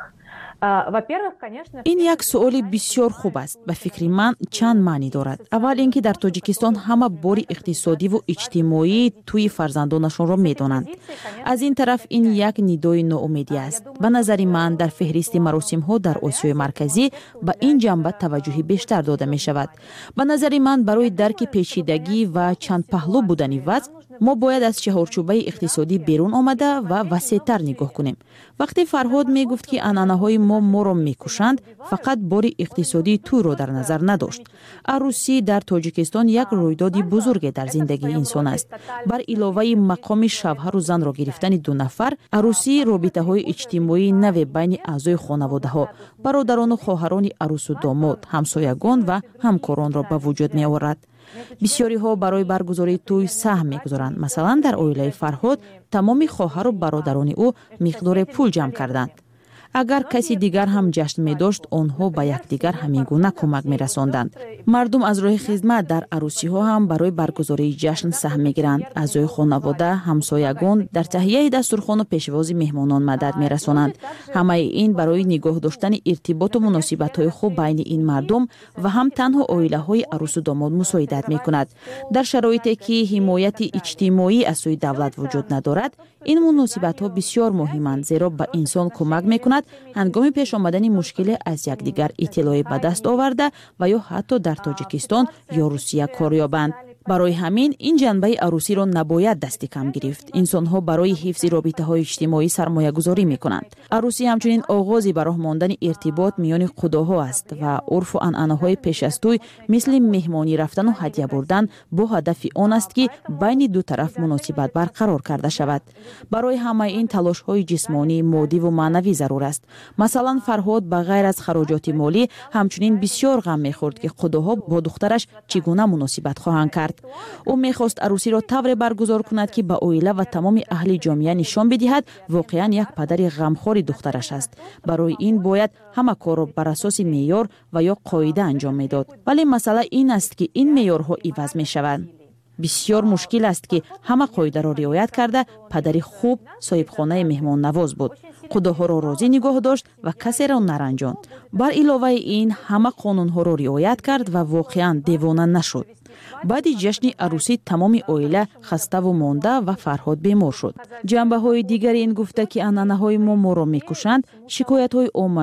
Speaker 15: ин як суоли бисёр хуб аст. ба фикри ман чанд маънӣ дорад. аввал ин ки дар Тоҷикистон ҳама бори иқтисодиву иҷтимоии тӯи фарзандонашонро медонанд. аз ин тараф ин як нидои ноумедӣ аст. ба назари ман дар феҳристи маросимҳо дар Осиёи Марказӣ ба ин ҷанба таваҷҷӯҳи бештар дода мешавад. ба назари ман барои дарки печидагӣ ва чандпаҳлӯ будани вазъ мо бояд аз чаҳорчӯбаи иқтисодӣ берун омада ва васеътар нигоҳ кунем. вақте Фарҳод мегуфт ки анъанаҳои мо моро мекушанд, фақат бори иқтисодии тӯйро дар назар надошт. арӯсӣ дар Тоҷикистон як рӯйдоди бузурге дар зиндагии инсон аст. бар иловаи мақоми шавҳару занро гирифтани ду нафар, арӯсӣ робитаҳои иҷтимоии наве байни аъзои хонаводаҳо, бародарону хоҳарони арӯсу домод, ҳамсоягон ва ҳамкоронро ба вуҷуд меорад. бисёриҳо барои баргузории тӯй саҳм мегузоранд. масалан, дар оилаи Фарҳод тамоми хоҳару бародарони ӯ миқдоре пул ҷамъ карданд. агар каси дигар ҳам ҷашн медошт, онҳо ба якдигар ҳамин гуна кӯмак мерасонданд. мардум аз роҳи хизмат дар арӯсиҳо ҳам барои баргузории ҷашн саҳм мегиранд. аъзои хонавода, ҳамсоягон дар таҳияи дастурхону пешвози меҳмонон мадад мерасонанд. ҳамаи ин барои нигоҳ доштани иртиботу муносибатҳои хуб байни ин мардум ва ҳам танҳо оилаҳои арӯсу домод мусоидат мекунад. дар шароите ки ҳимояти иҷтимоӣ аз сӯи давлат вуҷуд надорад, ин муносибатҳо бисёр муҳиманд, зеро ба инсон кӯмак мекунад ҳангоми пеш омадани мушкиле аз якдигар иттилоӣ ба даст оварда ва ё ҳатто дар Тоҷикистон ё Русия кор ёбанд. барои ҳамин ин ҷанбаи арӯсиро набояд дасти кам гирифт. инсонҳо барои ҳифзи робитаҳои иҷтимоӣ сармоягузорӣ мекунанд. арӯсӣ ҳамчунин оғози ба роҳ мондани иртибот миёни худоҳо аст ва урфу анъанаҳои пеш аз тӯй мисли меҳмонӣ рафтану ҳадя бурдан бо ҳадафи он аст ки байни ду тараф муносибат барқарор карда шавад. барои ҳамаи ин талошҳои ҷисмонӣ, моддиву маънавӣ зарур аст. масалан, Фарҳод ба ғайр аз хароҷоти молӣ ҳамчунин бисёр ғам мехӯрд ки худоҳо бо духтараш чӣ гуна муносибат хоҳанд кард. ӯ мехост арӯсиро тавре баргузор кунад ки ба оила ва тамоми аҳли ҷомеа нишон бидиҳад воқеан як падари ғамхори духтараш аст. барои ин бояд ҳама корро бар асоси меъёр ва ё қоида анҷом медод. вале масъала ин аст ки ин меъёрҳо иваз мешаванд. бисёр мушкил аст ки ҳама қоидаро риоят карда падари хуб соҳибхонаи меҳмоннавоз буд. худоҳоро розӣ нигоҳ дошт ва касеро наранҷонд. бар иловаи ин ҳама қонунҳоро риоят кард ва воқеан девона нашуд. баъди ҷашни арӯсӣ тамоми оила хаставу монда ва Фарҳод бемор шуд. ҷанбаҳои дигари ин гуфта ки анъанаҳои мо моро мекушанд, шикоятҳои оммавӣ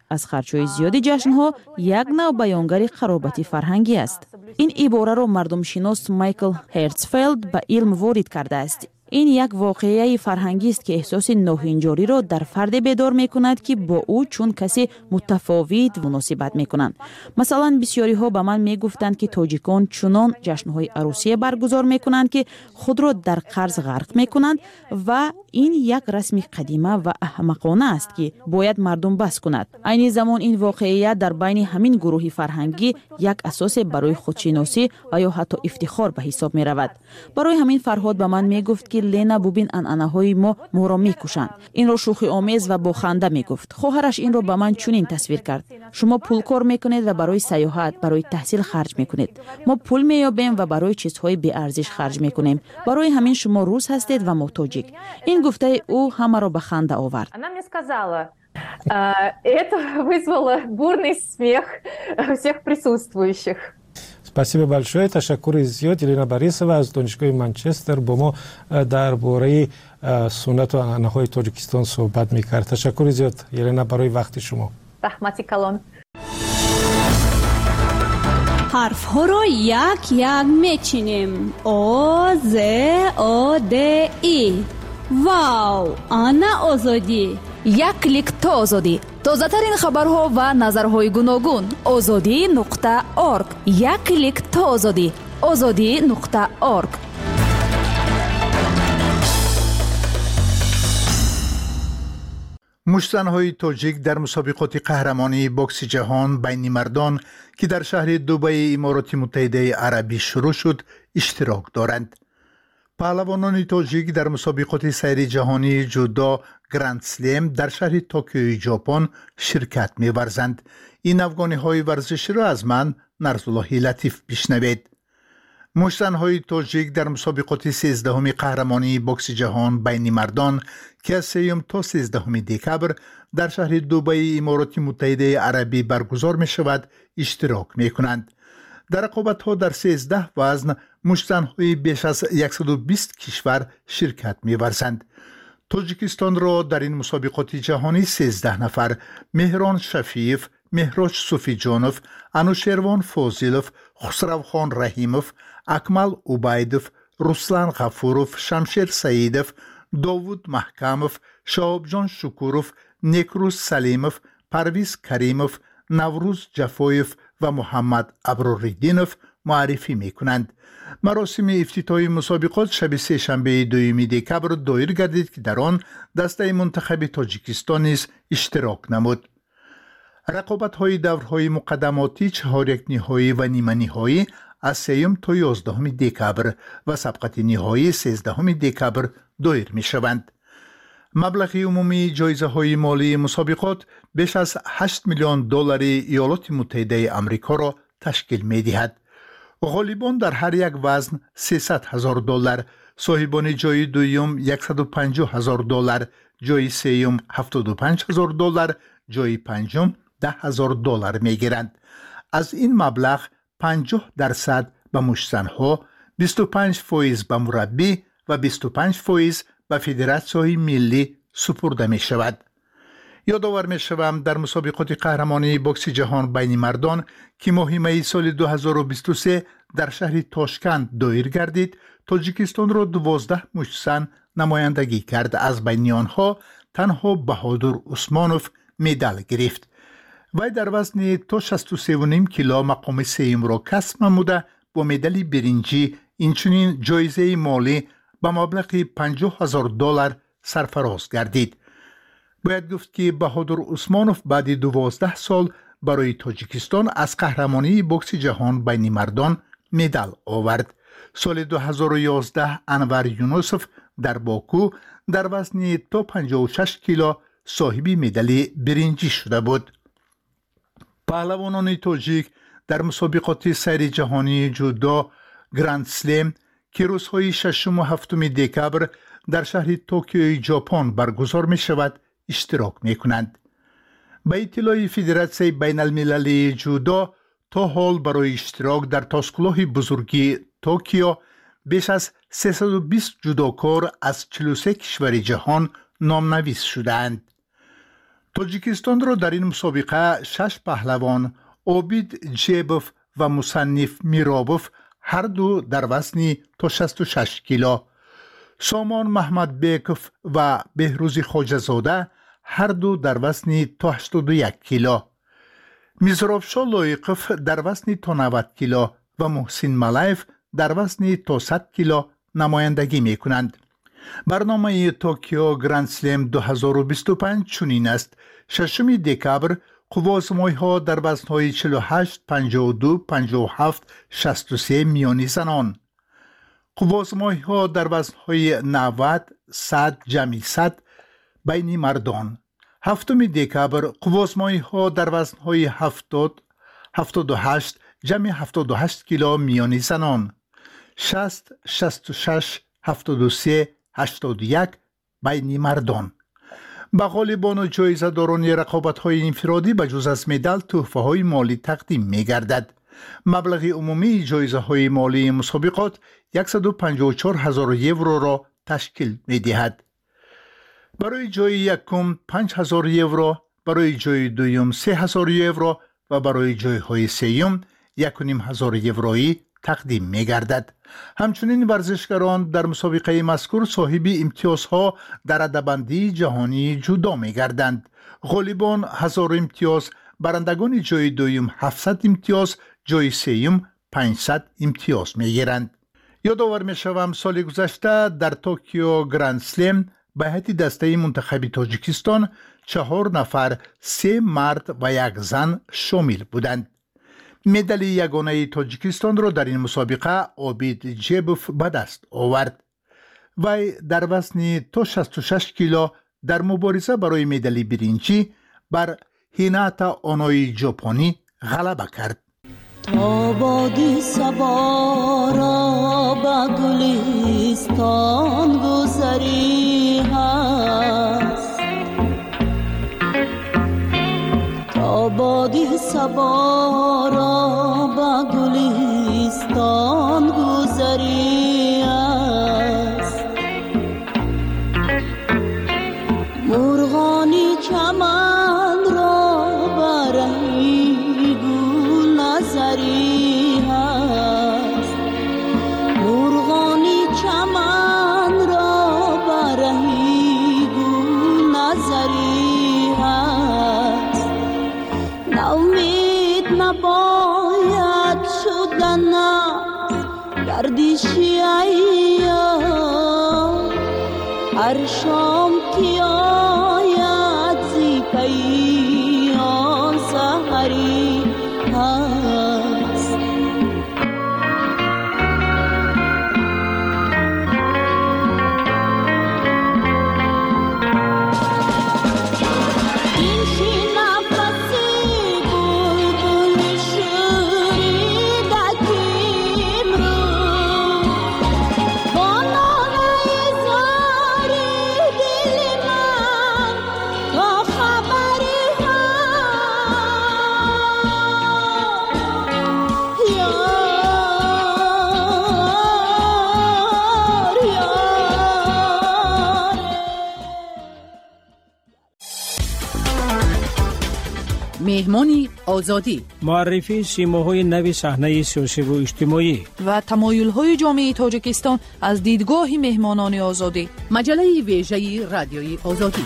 Speaker 15: از خرچهای زیادی جشنها یک نوع بیانگر خرابتی فرهنگی است. این عباره را مردم شناس مایکل هرتزفلد به علم وارد کرده است. این یک واقعه فرهنگی است که احساس ناهنجاری را در فرد بیدار می کند که با او چون کسی متفاوت مناسبت می کنند. مثلا بسیاری ها به من می گفتند که تاجیکان چنان جشنهای عروسی برگزار می کنند که خود را در قرض غرق می کنند و این یک رسم قدیمه و احمقانه است که باید مردم بس کند. عین زمان این واقعیت در بین همین گروه فرهنگی یک اساس برای خودشناسی و یا حتی افتخار به حساب می رود. برای همین فرهاد به من می گفت که لینا ببین انعنه‌های ما ما را میکشند. این را شوخی آمیز و با خنده میگفت. خواهرش این را به من چنین تصویر کرد. شما پول کار میکنید و برای سیاحت، برای تحصیل خرج میکنید. ما پول مییابیم و برای چیزهای بی ارزش خرج میکنیم. برای همین شما روس هستید و ما تاجیک. این گفته او همه را به خنده آورد.
Speaker 16: Она мне сказала, это вызвало бурный смех всех присутствующих.
Speaker 2: спасибо большое. تشکر زیاد یلینا باریسова از دانشگاه منچستر با ما درباره سنت و عنعنه‌های تاجیکستان صحبت می‌کرد. تشکر زیاد یلینا برای وقت شما.
Speaker 16: رحمتی کلان.
Speaker 17: حرف ها را یک یک میچینیم. آ ز آ د ای. واو، آنا آزادی.
Speaker 10: یک کلیک تا آزادی. تازه‌ترین خبرها و نظرهای گوناگون. آزادی نقطه اورگ. یک کلیک تا آزادی. آزادی نقطه اورگ.
Speaker 18: مشت‌زن‌های تاجیک در مسابقات قهرمانی بوکس جهان بین مردان که در شهر دبی امارات متحده عربی شروع شد اشتراک دارند. پهلوانان تاجیک در مسابقات سیری جهانی جودو گراند سلم در شهر توکیو ژاپن شرکت می‌ورزند. این افغانی‌های ورزشی را از من نرزالله لطیف بشنوید. مشت‌زن‌های تاجیک در مسابقات سیزدهم قهرمانی بوکس جهان بین مردان که از سوم تا سیزدهم دکبر در شهر دبی امارات متحده عربی برگزار می شود اشتراک می کنند. در رقابت‌ها در سیزده وزن مشت‌زن‌های بیش از صد و بیست کشور شرکت می ورزند. تاجیکستان را در این مسابقات جهانی سیزده نفر مهران شفیف، مهراج صوفیجانوف، انوشیروان فاضلوف، خسروخان رحیموف، اکمل عبیدوف، رسلان غفوروف، شمشیر سعیدوف، داوود محکموف، شهابجان شکوروف، نیکروز سلیموف، پرویز کریموف، نوروز جفایف و محمد ابراریدینوف معرفی می کنند. مراسم افتتاحی مسابقات شب سه شنبه دوم دکبر دایر گردید که در آن دسته منتخب تاجیکستان نیز اشتراک نمود. رقابت‌های دورهای مقدماتی چهار یک نهایی و نیمه نهایی از سوم تا یازدهم دکبر و سبقت نهایی سیزدهم دکبر دایر می شوند. مبلغ عمومی جایزه های مالی مسابقات بیش از هشت میلیون دلار ایالات متحده آمریکا را تشکیل می دهد. غالبان در هر یک وزن سیصد هزار دلار، صاحبان جای دوم صد و پنجاه هزار دلار، جای سوم هفتاد و پنج هزار دلار، جای پنجم ده هزار دلار می گیرند. از این مبلغ پنجاه درصد به مشت‌زن‌ها، بیست و پنج فیصد به مربی و بیست و پنج فیصد به فدراسیون ملی سپرده می شود. یادآور می شوم در مسابقات قهرمانی بوکس جهان بین مردان که ماه می سال دو هزار و بیست و سه در شهر تاشکند دایر گردید، تاجیکستان را دوازده مشت‌زن نمایندگی کرد. از بین آنها تنها بهادر عثمانوف مدال گرفت. وی در وزن تا شصت و سه و نیم کیلو مقام سوم را کسب نموده با مدال برنجی اینچنین جایزه مالی به مبلغ پنجاه هزار دلار سرفراز گردید. باید گفت که بهادر عثمانوف بعد دوازده سال برای تاجیکستان از قهرمانی بوکس جهان بین مردان مدال آورد. سال دو هزار و یازده انور یونوسوف در باکو در وزن تا پنجاه و شش کیلو صاحب مدال برنجی شده بود. پهلوانان تاجیک در مسابقات سیری جهانی جودو گراند سلم که روزهای ششم و هفتم دکبر در شهر توکیو ژاپن برگزار می شود اشتراک می کنند. به اطلاع فدراسیون بین المللی جودو تا حال برای اشتراک در تاسکگاه بزرگی توکیو بیش از سیصد و بیست جودوکار از چهل و سه کشور جهان نامنویس شدند. تاجیکستان را در این مسابقه شش پهلوان عابید جیبوف و مصنف میرابوف هر دو در وزن تا شصت و شش کیلو، سامان محمد بیکوف و بهروزی خواجه‌زاده هر دو در وزن تا هشتاد و یک کیلو، میزرافشا لایقوف در وزن تا نود کیلو و محسن ملایف در وزن تا صد کیلو نمایندگی می کنند. برنامه توکیو گرند سلم دو هزار و بیست و پنج چنین است: ششم دکبر قوازمایی ها در وزن های چهل و هشت، پنجاه و دو، پنجاه و هفت، شصت و سه میانی زنان، قوازمایی ها در وزن های نود، صد، جمعی صد بین مردان. هفتم دکبر قوازمایی ها در وزن های هفتاد، هفتاد و هشت، جمع هفتاد و هشت کیلو میانی زنان، شصت، شصت و شش، هفتاد و سه، هشتاد و یک بین مردان. به غالبان و جایزه داران رقابت های انفرادی به جز از مدال تحفه های مالی تقدیم می گردد. مبلغ عمومی جایزه های مالی مسابقات صد و پنجاه و چهار هزار یورو را تشکیل می دهد. برای جای یکم پنج هزار یورو، برای جای دوم سه هزار یورو و برای جای های سوم یک و نیم هزار یورویی تقدیم می گردد. همچنین ورزشکاران در مسابقه مذکور صاحب امتیازها در رده‌بندی جهانی جدا می گردند. غالبان هزار امتیاز، برندگان جای دوم هفتصد امتیاز، جای سوم پانصد امتیاز می گیرند. یادآور می شوم سال گذشته در توکیو گرند سلم به هیئت دسته منتخب تاجیکستان چهار نفر، سه مرد و یک زن شامل بودند. مدال یگانه تاجیکستان را در این مسابقه عابید جیبوف به دست آورد. وی در وزن تا شصت و شش کیلو در مبارزه برای مدال برنجی بر هیناتا اونوی ژاپنی غلبه کرد.
Speaker 19: تا بادی صبا را به گلستان گذری هست، تا بادی صبا را به گلستان گذری هست، مرغانی چمن را برهی گل نظری هست، مرغانی چمن را برهی گل نظری هست، ناامید نباید شدن گردشی ایام، هر شام که آید زی پیام سحری هست.
Speaker 20: مهمانی آزادی،
Speaker 9: معرفی سیماهای نوی صحنه سیاسی و اجتماعی
Speaker 6: و تمایل‌های جامعه تاجیکستان از دیدگاه مهمانان آزادی.
Speaker 20: مجله ویژه رادیوی آزادی.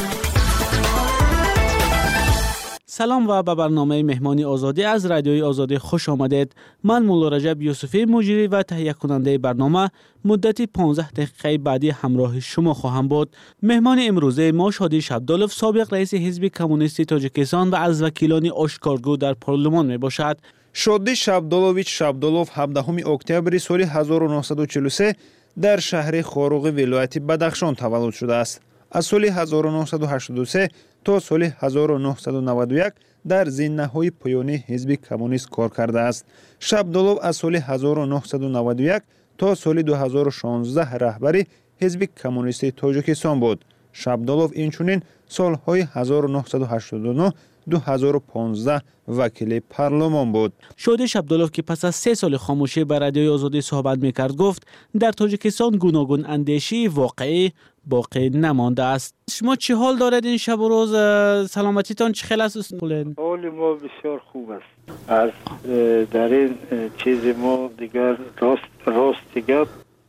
Speaker 12: سلام و به برنامه مهمانی آزادی از رادیوی آزادی خوش آمدید. من مولا رجب یوسفی مجری و تهیه کننده برنامه مدت پانزده دقیقه بعدی همراه شما خواهم بود. مهمان امروزه ما شادی شبدالوف، سابق رئیس حزب کمونیستی تاجیکستان و از وکیلان آشکارگو در پارلمان می باشد.
Speaker 21: شادی شبدالوویچ شبدالوف هفدهم اکتبر سال هزار و نهصد و چهل و سه در شهر خاروغ ولایت بدخشان تولد شده است. از سال هزار و نهصد و هشتاد و سه تا سال هزار و نهصد و نود و یک در زینه‌های پایانی حزب کمونیست کار کرده است. شبدالوف از سال هزار و نهصد و نود و یک تا سال دو هزار و شانزده رهبری حزب کمونیستی تاجیکستان بود. شبدالوف اینچنین سالهای هزار و نهصد و هشتاد و نه دو هزار و پانزده وکیل پارلمان بود.
Speaker 12: شادی شبدالوف که پس از سه سال خاموشی بر رادیوی آزادی صحبت میکرد گفت در تاجیکستان گوناگون اندیشی واقعی باقی نمانده است. شما چه حال دارید این شب و روز؟ سلامتیتان چه خیلی است؟
Speaker 7: حال ما بسیار خوب است. از در این چیز ما دیگر راست راست گپ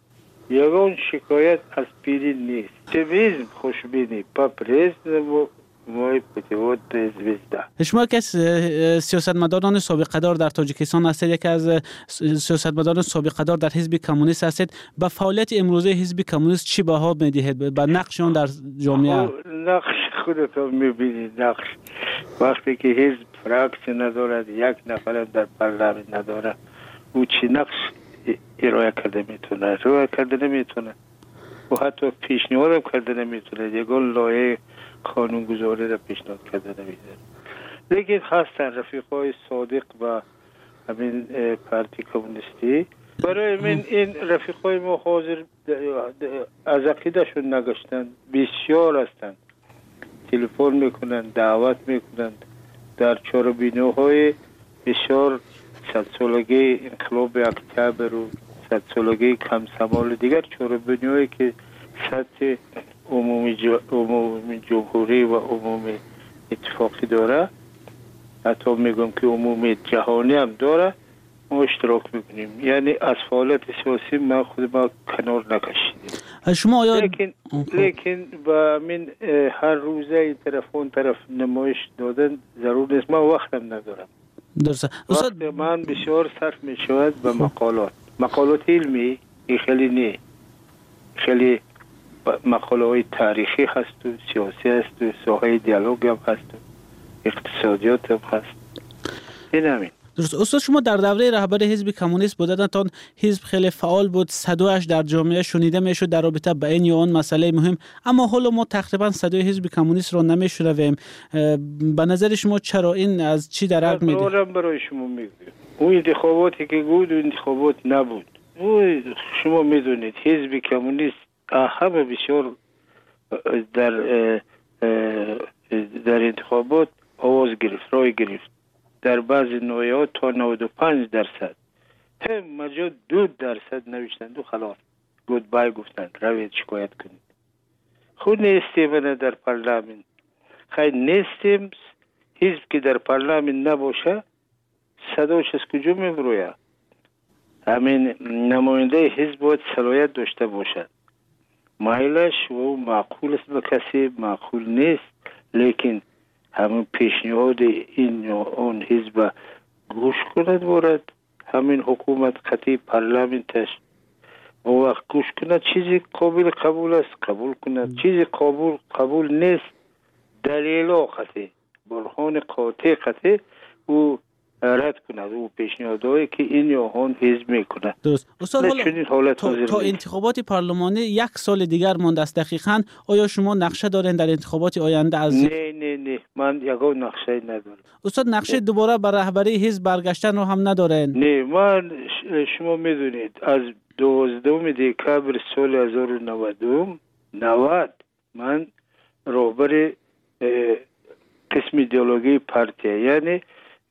Speaker 7: یگان شکایت از پیری نیست. اپتیمیسم خوشبینی پاپریز و مای پتیوت زویزده.
Speaker 12: شما که سیاستمداران سابقه‌دار در تاجیکستان هستید، یکی از سیاستمداران سابقه‌دار در حزب کمونیست هستید، به فعالیت امروزه حزب کمونیست چی بها میدهید؟ به نقششون در جامعه؟
Speaker 7: نقش خودتون میبینید. نقش وقتی که حزب فراکسی ندارد، یک نفر در پارلمان نداره، او چی نقش ارائه کرده میتونه؟ ارائه کرده نمیتونه و حتی پیشنهاد کرده نمیتونه. یگان لایه قانونگذاری را پیشنهاد کرده نمیتونه. لیکن هستن رفیقای صادق و همین پارتی کمونیستی. برای من این رفیقای ما حاضر از عقیدهشون نگشتن، بسیار هستند. تلفن میکنن، دعوت میکنن در چهاربینوهای بسیار صد سالگی انقلاب اکتبر و صد سالگی کمسمال دیگر چهاربینوهایی که سطح عمومی, جا، عمومی جمهوری و عمومی اتفاقی داره، حتی میگم که عمومی جهانی هم داره، ما اشتراک میکنیم. یعنی از فعالیت سیاسی ما خود ما کنار نکشیدیم.
Speaker 12: شما آیا...
Speaker 7: لیکن لیکن با من هر روزه این طرف اون طرف نمایش دادن ضرور نیست. من وقتم ندارم.
Speaker 12: درسته.
Speaker 7: وقت من بسیار صرف میشود به مقالات. مقالات علمی خیلی نه، خیلی مقاله های تاریخی هست و سیاسی هست و ساحه دیالوگ هم هست و اقتصادیات هم هست. این همین.
Speaker 12: درست. استاد شما در دوره رهبری حزب کمونیست بودن، تا حزب خیلی فعال بود، صدایش در جامعه شنیده میشد در رابطه با این یا آن مسئله مهم، اما حالا ما تقریبا صدای حزب کمونیست رو نمیشنویم. به نظر شما چرا این از چی درک میده؟
Speaker 7: دارم برای شما میگم. اون انتخاباتی که بود انتخابات نبود. او شما میدونید حزب کمونیست همه بسیار در در انتخابات آواز گرفت، رای گرفت. در بعضی نوعات تا نود و پنج درصد، هم مجا دو درصد نوشتند و خلاص گود بای گفتند روید شکایت کنید. خود نیستیم در پارلمان، خیلی نیستیم. حزب که در پارلمان نباشه صداش از کجا میبروید؟ همین نماینده حزب باید صلاحیت داشته باشد. مایلش و معقول است به کسی معقول نیست، لیکن همین پیشنهاد این یا اون حزب گوش کند بارد. همین حکومت قطعی پارلمانتش و وقت گوش کند چیزی قابل قبول است قبول کند، چیزی قابل قبول نیست دلیل قطعی برهان قاطع قطعی او رد کند او پیشنهادهایی که این یا اون حزب میکند.
Speaker 12: درست. استاد حالا تا, تا انتخابات پارلمانی یک سال دیگر مانده است دقیقاً، آیا شما نقشه دارین در انتخابات آینده از؟
Speaker 7: نه نه نه من یگان نقشه ندارم.
Speaker 12: استاد نقشه دوباره بر رهبری حزب برگشتن رو هم ندارین؟
Speaker 7: نه من شما میدونید از دوازدهم دکبر سال هزار و نود من رهبر قسم ایدئولوژی پارتی یعنی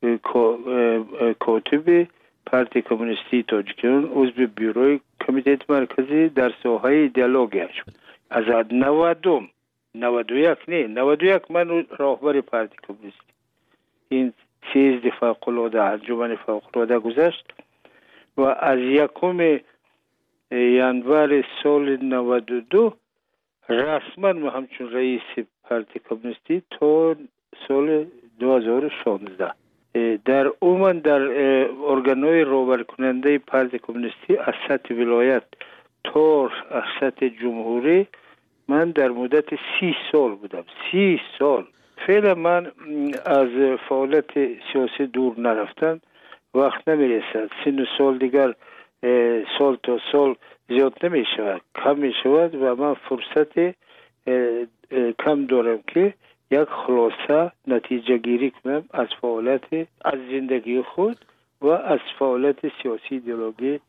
Speaker 7: کاتب پارتی کمونیستی تاجیکستان عضو بیروی کمیته مرکزی در ساحه ایدئولوژی شد. از نودم نود و یک نه نود و یک من راهبر پارتی کمونیستی. این سیزده فوق‌العاده انجمن فوق‌العاده گذشت و از یکم ینور سال نود و دو رسما من همچون رئیس پارتی کمونیستی تا سال دو هزار و شانزده در عموم در ارگان‌های راهبر کننده پارتی کمونیستی از سطح ولایت تا از سطح جمهوری من در مدت سی سال بودم. سی سال. فعلا من از فعالیت سیاسی دور نرفتم، وقت نمیرسد. سن سال دیگر سال تا سال زیاد نمی شود، کم می شود و من فرصت کم دارم که یک خلاصه نتیجه گیری کنم از فعالیت از زندگی خود و از فعالیت سیاسی ایدئولوژی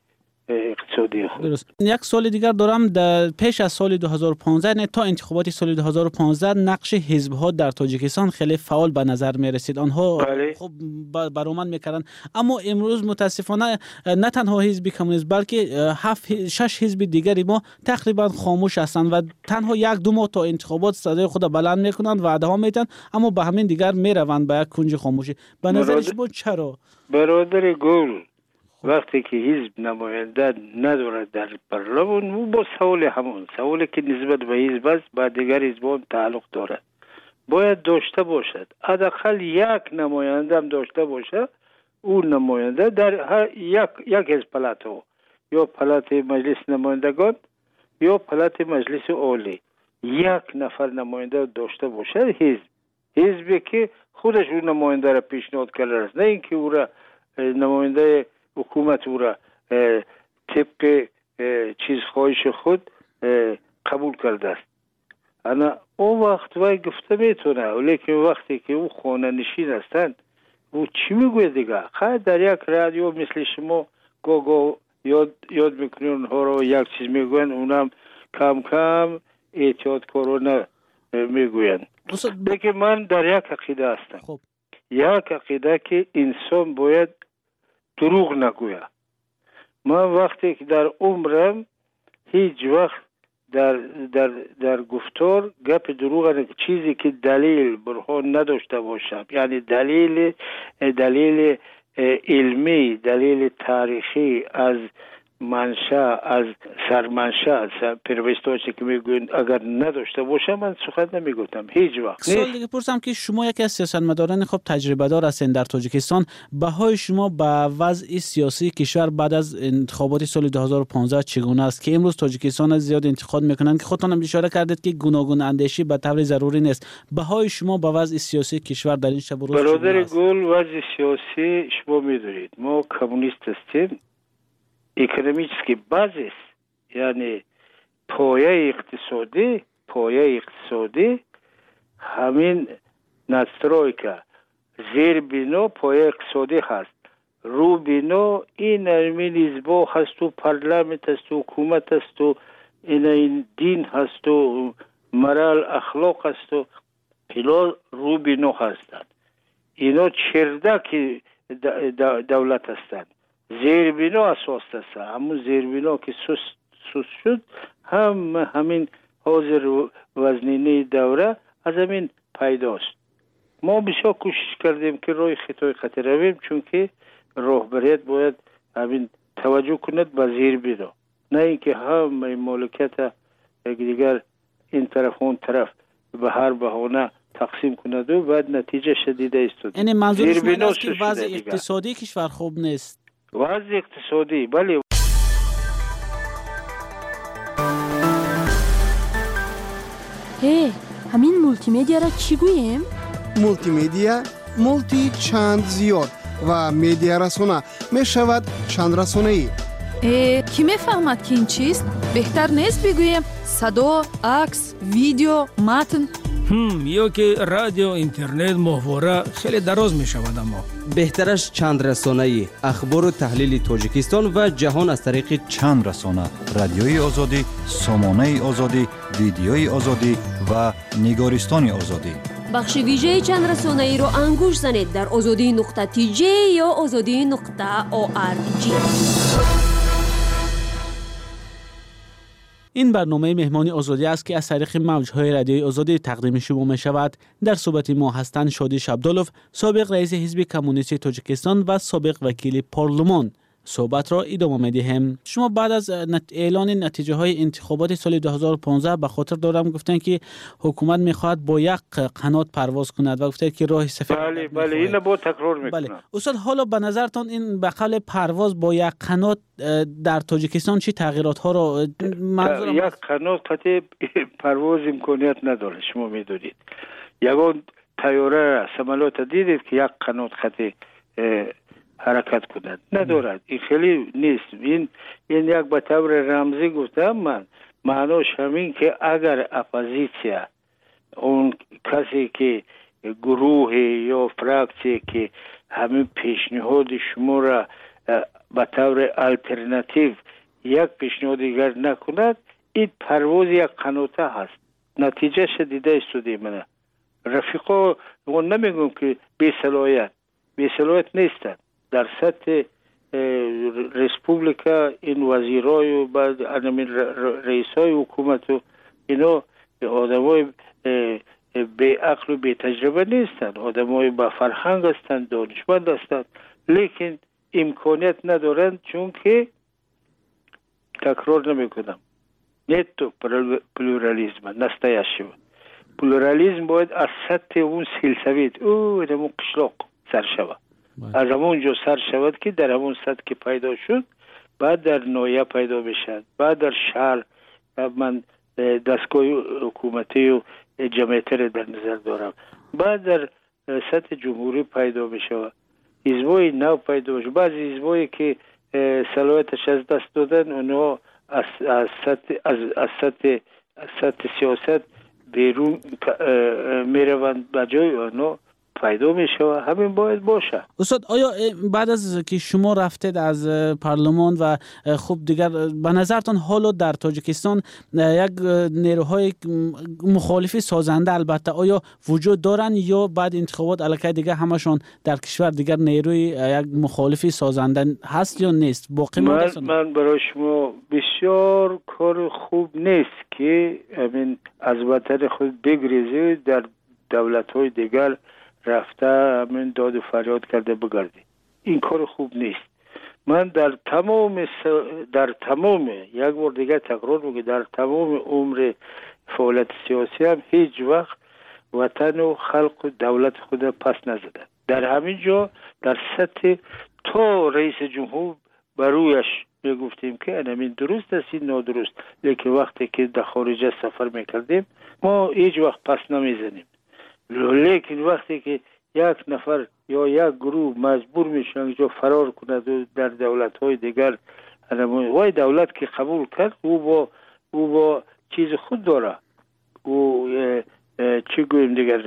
Speaker 7: اقتصادی خود.
Speaker 12: درست. یک سال دیگر دارم، در پیش از سال دو هزار و پانزده نه تا انتخابات سال دو هزار و پانزده نقش حزب ها در تاجیکستان خیلی فعال به نظر می رسید. آنها
Speaker 7: بله.
Speaker 12: خوب برآمد میکردن، اما امروز متاسفانه نه تنها حزب کمونیست بلکه هفت شش حزب دیگری ما تقریبا خاموش هستند و تنها یک دو ماه تا انتخابات صدای خود بلند میکنند، وعده ها میدن، اما به همین دیگر میروند به یک کنج خاموشی. به نظر شما چرا؟
Speaker 7: برادر گل، وقتی که حزب نماینده ندارد در پارلمان، او با سوال همون سوالی که نسبت به حزب است با دیگر حزبان تعلق دارد، باید داشته باشد. حداقل یک نماینده هم داشته باشه. او نماینده در هر یک یک از پلاتو، یا پلات مجلس نمایندگان یا پلات مجلس عالی، یک نفر نماینده داشته باشه. حزب حزبی که خودش اون نماینده را پیشنهاد کرده است، نه اینکه او را نماینده حکومت او را طبق چیز خواهش خود قبول کرده است. انا اون وقت وای گفته میتونه، ولیکن وقتی که او خانه نشین هستند، او چی میگوید دیگه؟ خیلی در یک رادیو مثل شما گو گو یاد یاد میکنین اونها رو، یک چیز میگوین، اونم کم کم احتیاط کارانه میگوین. لیکن من در یک عقیده هستم.
Speaker 12: خب.
Speaker 7: یک عقیده که انسان باید دروغ نگوید. من وقتی که در عمرم هیچ وقت در در در گفتار گپ دروغ نه، چیزی که دلیل برهان نداشته باشم، یعنی دلیل دلیل علمی، دلیل تاریخی از منشأ، از سرمنشأ، پیروستاچی که میگوین اگر نداشته باشم، من سخن نمیگفتم هیچ وقت.
Speaker 12: سوال دیگه پرسم که شما یکی از سیاستمداران خوب تجربه دار هستین در تاجیکستان، بهای شما به وضع سیاسی کشور بعد از انتخابات سال دو هزار و پانزده چگونه است که امروز تاجیکستان زیاد انتقاد میکنن که خودتون هم اشاره کردید که گوناگون اندیشی به طور ضروری نیست. بهای شما به وضع سیاسی کشور در این شب و روز
Speaker 7: برادر گل، وضع سیاسی شما میدونید ما کمونیست هستیم. اکونومیسکی بازیس، یعنی پایه اقتصادی پایه اقتصادی همین نسترویکا، زیر بینو پایه اقتصادی هست، رو بینو این همین حزبا هست و پارلمانت هست و حکومت هست و این, این دین هست و مرال اخلاق هست و اینا رو بینو هستند. اینا چردک دولت هستند. زیربینا اساس است. همون زیربینا که سست سست شد، هم همین حاضر وزنینه دوره از همین پیداست. ما بسیار کوشش کردیم که روی خطای خطر رویم، چون که راهبریت باید همین توجه کند به زیربینا، نه اینکه هم مالکیت دیگر این طرف اون طرف به هر بهانه تقسیم کند و بعد نتیجه شدیده است.
Speaker 12: یعنی منظور شما این است که وضع اقتصادی کشور خوب نیست؟
Speaker 7: وضع اقتصادی بله.
Speaker 5: هی همین مولتی میدیا را چی گوییم؟
Speaker 22: مولتی میدیا مولتی چند زیاد و میدیا رسانه می شود چند رسانه ای.
Speaker 6: اه کی میفهمد که این چیست؟ بهتر نیست بگوییم صدا، عکس، ویدیو، متن؟
Speaker 23: هم یا که رادیو، اینترنت، ماهواره خیلی دراز می شود. اما
Speaker 24: بهترش چند رسانه‌ای، اخبار و تحلیل تاجیکستان و جهان از طریق
Speaker 25: چند رسانه، رادیوی آزادی، سامانه آزادی، ویدیوی آزادی و نگارستان آزادی.
Speaker 26: بخش ویژه چند رسانه‌ای رو انگوش زنید در آزادی نقطه تی جی یا آزادی نقطه او آر جی.
Speaker 12: این برنامه مهمانی آزادی است که از طریق موج‌های رادیوی آزادی تقدیم شما می شود. در صحبت ما هستند شادی شبدالوف، سابق رئیس حزب کمونیست تاجیکستان و سابق وکیل پارلمان. صحبت را ادامه می‌دهیم. شما بعد از اعلان نتیجه های انتخابات سال دو هزار و پانزده به خاطر دارم گفتن که حکومت می‌خواهد با یک قنات پرواز کند و گفته که راه سفید.
Speaker 7: بله بله این با تکرار می‌کنم. بله.
Speaker 12: استاد حالا به نظرتان این به قول پرواز با یک قنات در تاجیکستان چه تغییرات ها را
Speaker 7: منظورم یک قنات قطع پرواز امکانیت نداره. شما می‌دونید یگان طیاره سمالات دیدید که یک قنات قطع حرکت کند ندارد. این خیلی نیست. این این یک به طور رمزی گفتم من، معناش همین که اگر اپوزیسیا، اون کسی که گروه یا فراکسی که همین پیشنهاد شما را به طور الटरनेटिव یک پیشنهاد دیگر نکند، این پرواز یک قناته هست. نتیجه شدیده استودی منه. رفیقا اون نمیگم که بی صلاحیت بی صلاحیت نیستن. در سطح ریسپوبلیکا این وزیرای و بعد رئیسای حکومت و اینا آدمای بی عقل و بی تجربه نیستن، آدمای با فرهنگ هستند، دانشمند هستند، لیکن امکانیت ندارند، چون که تکرار نمیکنم نتو پلورالیزم نستایشی بود. پلورالیزم باید از سطح اون سلسویت او در اون قشلاق سر شود، از همون جو سر شود که در همون سطح که پیدا شد بعد در نویه پیدا بشد، بعد در شهر من دستگاه حکومتی و جمعیتی را در نظر دارم، بعد در سطح جمهوری پیدا بشود، حزبای نو پیدا بشود. بعضی حزبایی که صلاحیتش از دست دادن اونها از از سطح از از سطح از سطح سیاست بیرون میروند، بجای اونها پیدا میشه و همین باید باشه.
Speaker 12: استاد آیا بعد از که شما رفتید از پارلمان و خب دیگر به نظرتان حالا در تاجیکستان یک نیروهای مخالفی سازنده البته آیا وجود دارن یا بعد انتخابات الکی دیگه همشون در کشور دیگر نیروی یک مخالفی سازنده هست یا نیست؟ باقی
Speaker 7: من, من برای شما بسیار کار خوب نیست که همین از وطن خود بگریزی در دولت‌های دیگر رفته همین داد و فریاد کرده بگردی. این کار خوب نیست. من در تمام س... در تمام یک بار دیگه تکرار میگم در تمام عمر فعالیت سیاسی هم هیچ وقت وطن و خلق و دولت خود پس نزدم. در همین جا در سطح تا رئیس جمهور برویش میگفتیم که همین درست است این نادرست، لیکن وقتی که در خارج سفر میکردیم ما هیچ وقت پس نمیزنیم. لیکن وقتی که یک نفر یا یک گروه مجبور میشن اینجا فرار کند و در دولت‌های دیگر وای دولت که قبول کرد او با او با چیز خود داره، او چی گویم دیگر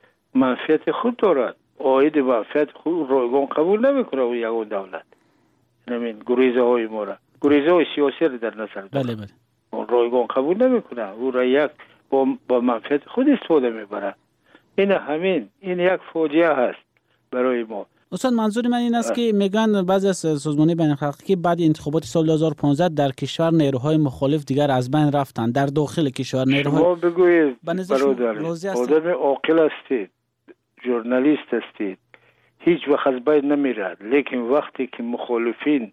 Speaker 7: منفعت خود دارد، عاید منفعت خود رایگان قبول نمیکنه و یگان دولت همین گریزه های ما را گریزه های سیاسی را در نظر داره.
Speaker 12: بله بله.
Speaker 7: اون رایگان قبول نمیکنه، او را یک با, با منفعت خود استفاده میبره. این همین این یک فوجیه هست برای ما.
Speaker 12: استاد منظور من این است که میگن بعضی از سازمان‌های بین‌المللی که بعد انتخابات سال دو هزار و پانزده در کشور نیروهای مخالف دیگر از بین رفتن، در داخل کشور نیروهای
Speaker 7: شما بگویید برادر آدم عاقل هستید، ژورنالیست هستید، هیچ وقت از بین نمیرد، لیکن وقتی که مخالفین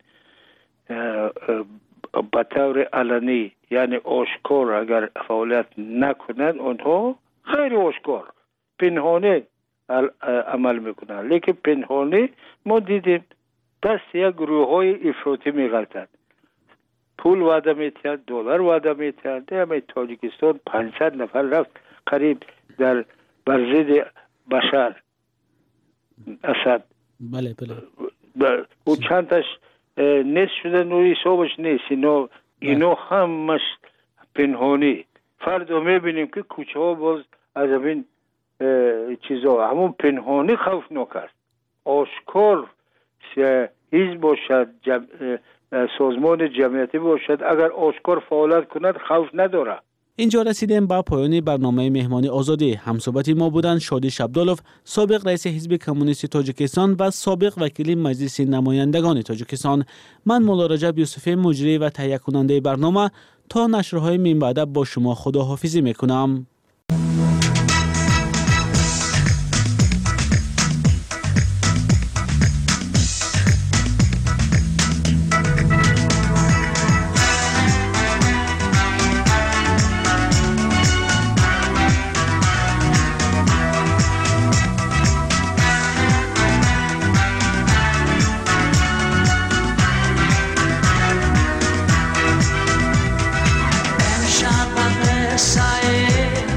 Speaker 7: به طور علنی یعنی آشکار اگر فعالیت نکنند اونها خیلی آشکار پنهانه عمل میکنن، لیکن پنهانه ما دیدیم دست یک گروه های افراطی میگردند، پول وعده میتند، دلار وعده میتند. در تاجیکستان پانصد نفر رفت قریب در برزد بشار اسد.
Speaker 12: بله بله.
Speaker 7: او چندش نیست شده نوی حسابش نیست، اینا اینا همش پنهانی. فردا میبینیم که کوچه ها باز از این چیزا همون پنهانی خوفناک است. آشکار حزب باشد جم... سازمان جمعیتی باشد اگر آشکار فعالیت کند خوف نداره.
Speaker 12: اینجا رسیدیم به پایان برنامه مهمانی آزادی. همصحبت ما بودند شادی شبدالوف، سابق رئیس حزب کمونیست تاجیکستان و سابق وکیل مجلس نمایندگان تاجیکستان. من مولا رجب یوسفی مجری و تهیه کننده برنامه تا نشرهای من بعد با شما خداحافظی میکنم.
Speaker 1: Side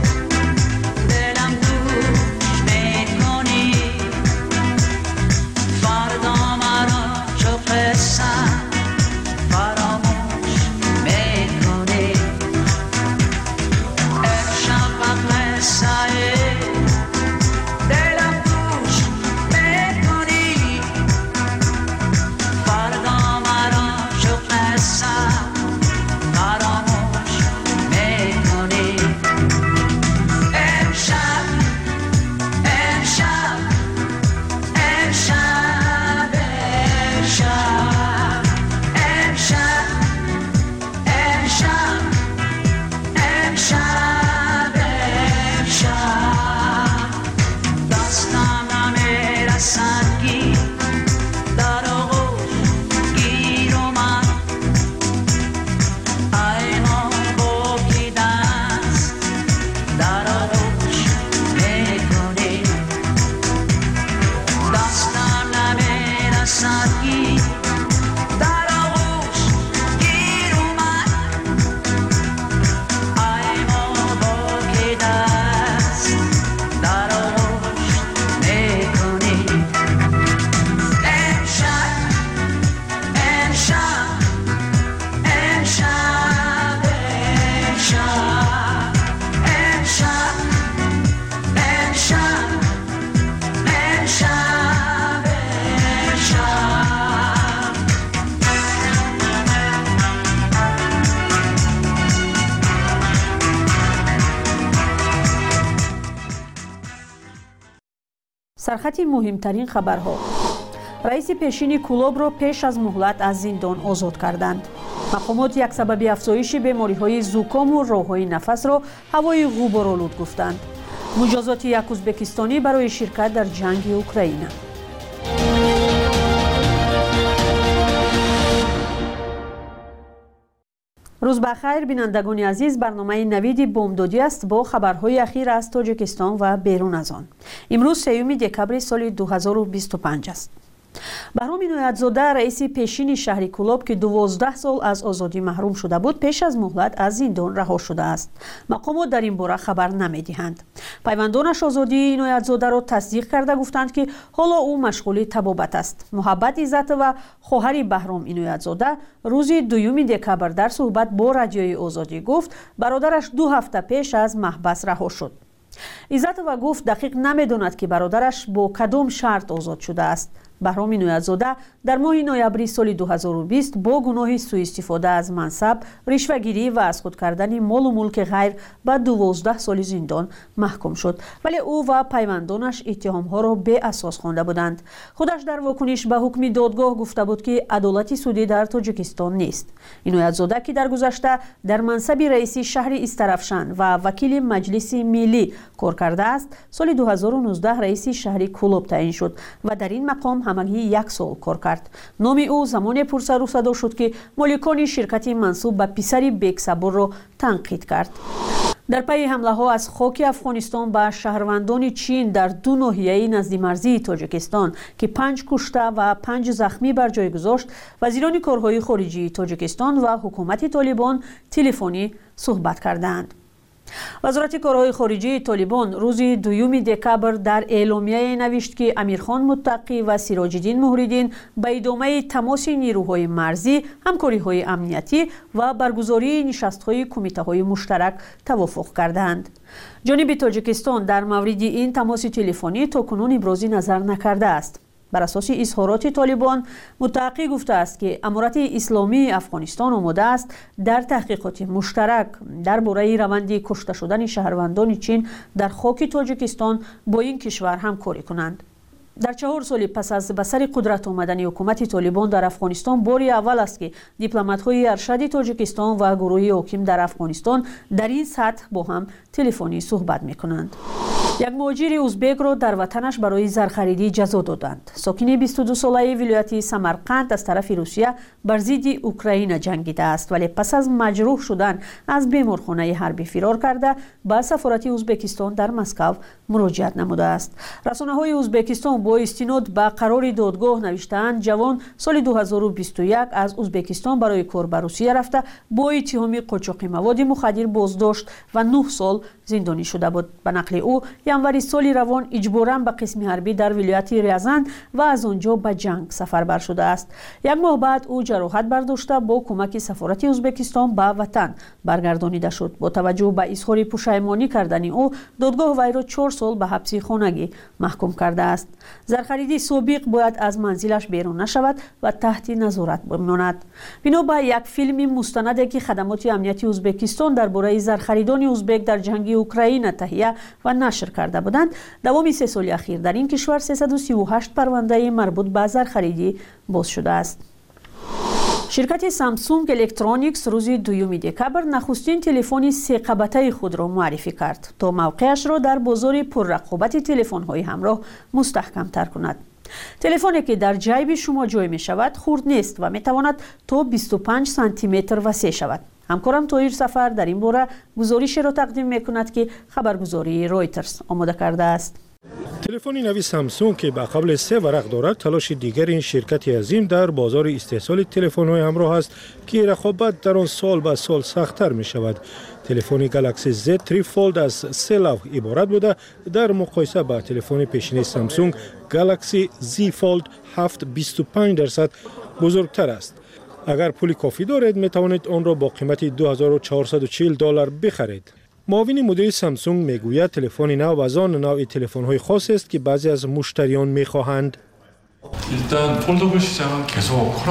Speaker 1: سرخط مهمترین خبرها: رئیس پیشین کلوب را پیش از مهلت از زندان آزاد کردند. مقامات یک سبب افزایش بیماری‌های زوکام و راه‌های نفس را هوای غبارآلود گفتند. مجازات یک ازبکستانی برای شرکت در جنگ اوکراین. روز بخیر بینندگان عزیز، برنامه نوید بامدادی است با خبرهای اخیر از تاجیکستان و بیرون از آن. امروز سوم دکبر سال دو هزار و بیست و پنج است. بهرام عنایت‌زاده رئیس پیشین شهر کلوب که دوازده سال از آزادی محروم شده بود پیش از مهلت از زندان رها شده است. مقامات در این باره خبر نمی‌دهند. پیوندانش آزادی عنایت‌زاده را تصدیق کرده گفتند که حالا او مشغول طبابت است. محبت عزت و خواهر بهرام عنایت‌زاده روز دوم دکبر در صحبت با رادیوی آزادی گفت برادرش دو هفته پیش از محبس رها شد. عزت و گفت دقیق نمی‌داند که برادرش با کدام شرط آزاد شده است. بهرام عنایت‌زاده در ماه نوامبر سال دو هزار و بیست با گناه سوء استفاده از منصب، رشوه‌گیری و از خود کردن مال و ملک غیر به دوازده سال زندان محکوم شد، ولی او و پیوندانش اتهام‌ها را بی اساس خوانده بودند. خودش در واکنش به حکم دادگاه گفته بود که عدالت سودی در تاجیکستان نیست. عنایت‌زاده که در گذشته در منصب رئیس شهر استرافشان و وکیل مجلس ملی کار کرده است، سال دو هزار و نوزده رئیس شهر کلوب تعیین شد و در این مقام همگی یک سال کار کرد. نام او زمان پرسر و صدا شد که مالکان شرکت منصوب به پسر بیگ صبور را تنقید کرد. در پی حمله ها از خاک افغانستان به شهروندان چین در دو ناحیه نزد مرزی تاجیکستان که پنج کشته و پنج زخمی بر جای گذاشت، وزیران کارهای خارجی تاجیکستان و حکومت طالبان تلفنی صحبت کردند. وزارت کارهای خارجی طالبان روز دوم دکبر در اعلامیه نوشت که امیرخان متقی و سراج‌الدین مهرالدین به ادامه تماس نیروهای مرزی، همکاری‌های امنیتی و برگزاری نشست‌های کمیته‌های مشترک توافق کردند. جانب تاجیکستان در مورد این تماس تلفنی تاکنون ابراز نظر نکرده است. بر اساس اظهارات طالبان، متحقق گفته است که امارت اسلامی افغانستان آماده است در تحقیقات مشترک درباره روند کشته شدن شهروندان چین در خاک تاجیکستان با این کشور همکاری کنند. در چهار سال پس از به سر قدرت آمدن حکومت طالبان در افغانستان باری اول است که دیپلمات‌های ارشد تاجیکستان و گروه حاکم در افغانستان در این سطح با هم تلفنی صحبت می‌کنند. یک مهاجر ازبک را در وطنش برای زرخریدی جزا دادند. ساکن بیست و دو ساله ولایت سمرقند از طرف روسیه بر ضد اوکراین جنگیده است، ولی پس از مجروح شدن از بیمارخانه حربی فرار کرده به سفارت ازبکستان در مسکو مراجعت نموده است. رسانه‌های ازبکستان با استناد به قرار دادگاه نوشتند جوان سال دو هزار و بیست و یک از ازبکستان برای کار به روسیه رفته با اتهام قاچاق مواد مخدر بازداشت و نه سال زندانی شده بود. به نقل او ینوری سال روان اجباراً به قسم حربی در ولایت ریزان و از آنجا به جنگ سفربر شده است. یک ماه بعد او جراحت برداشته با کمک سفارت ازبکستان به وطن برگردانیده شد. با توجه به اظهار پشیمانی کردن او، دادگاه وی را چهار سال به حبس خانگی محکوم کرده است. زرخریدی سابق باید از منزلش بیرون نشود و تحت نظارت بماند. بنا به یک فیلم مستندی که خدمات امنیتی ازبکستان درباره زرخریدان ازبک در جنگ اوکراین تهیه و نشر کرده بودند، دوام سه سال اخیر در این کشور سیصد و سی و هشت پرونده مربوط به زرخریدی باز شده است. شرکت سامسونگ الکترونیکس روز دوم دکبر نخستین تلفن سه قبطه خود را معرفی کرد تا موقعش را در بازار پررقابت تلفن‌های همراه مستحکم تر کند. تلفنی که در جیب شما جای می شود خرد نیست و می تواند تا بیست و پنج سانتی متر وسیع شود. همکارم طاهر سفر در این باره گزارشی را تقدیم می کند که خبرگزاری رایترز آماده کرده است.
Speaker 2: تلفن نوی سامسونگ که به قبل سه ورق دارد، تلاش دیگر این شرکت عظیم در بازار استحصال تلفن‌های همراه است که رقابت در آن سال به سال سخت‌تر می شود. تلفن گالاکسی زد سه فولد از سه لوح عبارت بوده، در مقایسه با تلفن پیشین سامسونگ گالاکسی زی فولد هفت بیست و پنج درصد بزرگتر است. اگر پول کافی دارید می توانید آن را با قیمت دو هزار و چهارصد و چهل دلار بخرید. معاون مدیر سامسونگ میگوید تلفن نو از آن نوع تلفن‌های خاص است که بعضی از مشتریان می‌خواهند.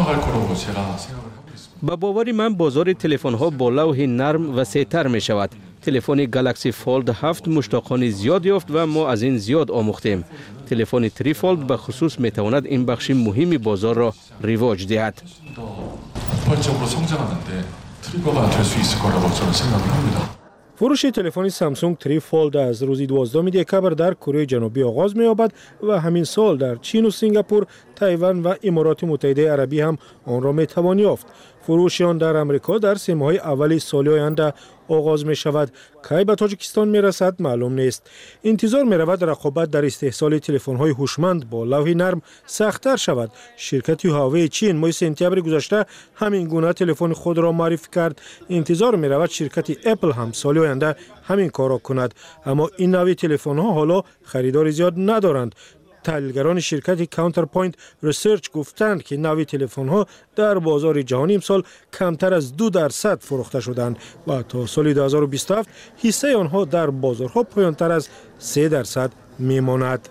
Speaker 3: با باور من بازار تلفن‌ها با لوح نرم وسیع‌تر می‌شود. تلفن گالاکسی فولد هفت مشتاقان زیاد یافت و ما از این زیاد آموختیم. تلفن تری فولد به خصوص می تواند این بخش مهم بازار را رواج دهد.
Speaker 2: فروش تلفن سامسونگ تری فولد از روز دوازدهم دکبر در کره جنوبی آغاز می‌یابد و همین سال در چین و سنگاپور، تایوان و امارات متحده عربی هم آن را می‌توان یافت. فروش آن در امریکا در سه ماه اول سال آینده آغاز می شود. کی به تاجیکستان می رسد معلوم نیست. انتظار می رود رقابت در استحصال تلفن های هوشمند با لوح نرم سخت‌تر شود. شرکت هواوی چین ماه سپتامبر گذشته همین گونه تلفن خود را معرفی کرد. انتظار می رود شرکت اپل هم سال آینده همین کار را کند، اما این نوع تلفن ها حالا خریدار زیاد ندارند. تحلیلگران شرکت کانترپوینت ریسرچ گفتند که نوع تلفن ها در بازار جهانی امسال کمتر از دو درصد فروخته شدند و تا سال دو هزار و بیست و هفت حصه آنها در بازارها پایانتر از سه درصد میماند.